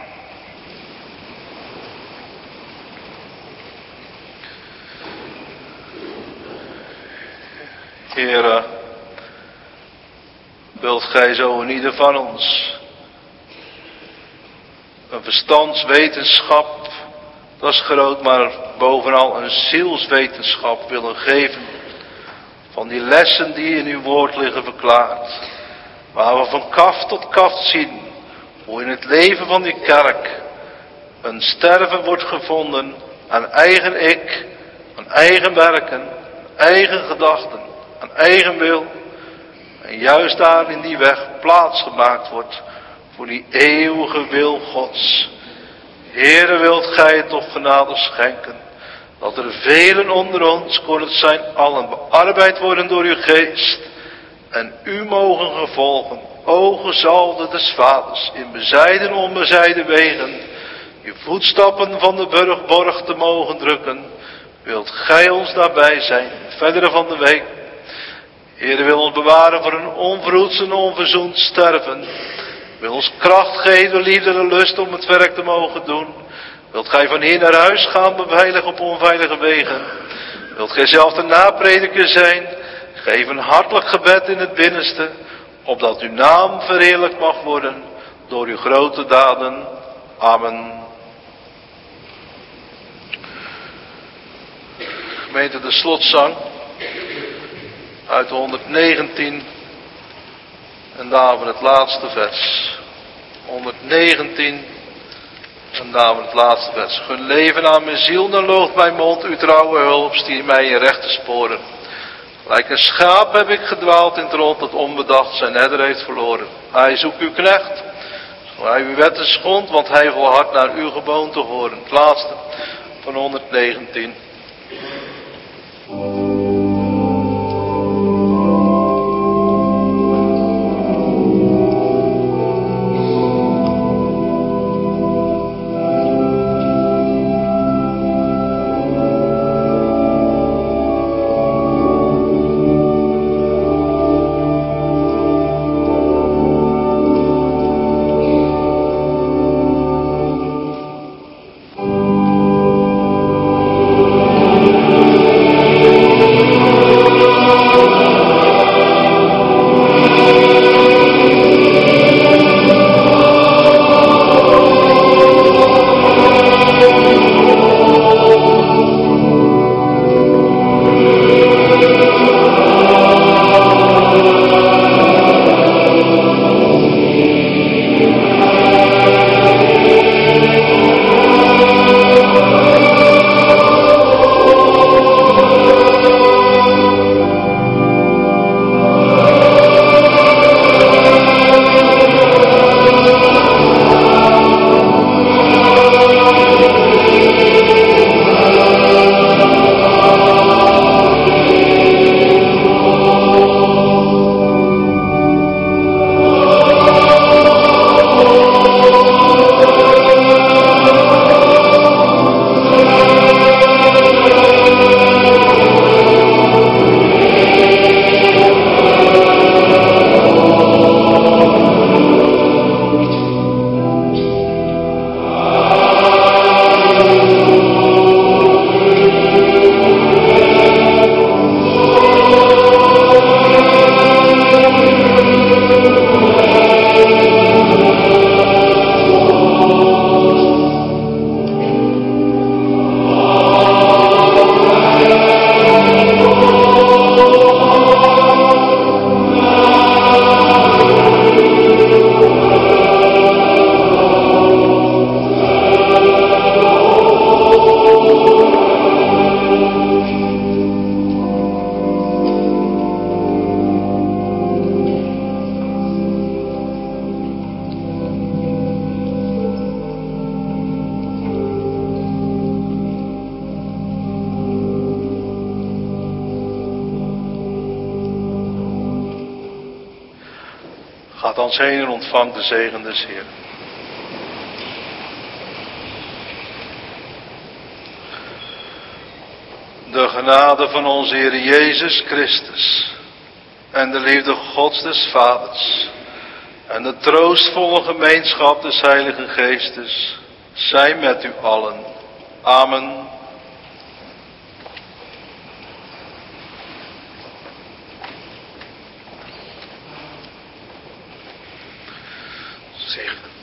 Heere, wilt gij zo in ieder van ons een verstandswetenschap, dat is groot, maar bovenal een zielswetenschap willen geven van die lessen die in uw woord liggen verklaard, waar we van kaft tot kaft zien hoe in het leven van die kerk een sterven wordt gevonden aan eigen ik, aan eigen werken, aan eigen gedachten, aan eigen wil. En juist daar in die weg plaats gemaakt wordt voor die eeuwige wil Gods. Heere, wilt gij het toch genade schenken, dat er velen onder ons, kon het zijn allen, bearbeid worden door uw geest. En u mogen gevolgen, o gezalde des vaders, in bezijden en onbezijden wegen, uw voetstappen van de burgborg te mogen drukken. Wilt gij ons daarbij zijn, verdere van de week. Heere, wil ons bewaren voor een onverhoeds en onverzoend sterven. Wil ons kracht geven, liefde en lust om het werk te mogen doen. Wilt gij van hier naar huis gaan, beveilig op onveilige wegen. Wilt gij zelf de naprediker zijn, geef een hartelijk gebed in het binnenste, opdat uw naam verheerlijkt mag worden door uw grote daden. Amen. Gemeente, de slotzang uit de honderdnegentien en daarvan het laatste vers. honderdnegentien en daarvan het laatste vers. Gun leven aan mijn ziel, dan loogt mijn mond, uw trouwe hulp, stier mij in rechte sporen. Like een schaap heb ik gedwaald in het rond dat onbedacht zijn herder heeft verloren. Hij zoekt uw knecht, zo hij uw wetten schond, want hij volhardt naar uw geboonte horen. Het laatste van honderdnegentien. Gaat ons heen en ontvangt de zegen des Heeren. De genade van onze Heer Jezus Christus en de liefde Gods des Vaders en de troostvolle gemeenschap des Heiligen Geestes zij met u allen. Amen. Zegen.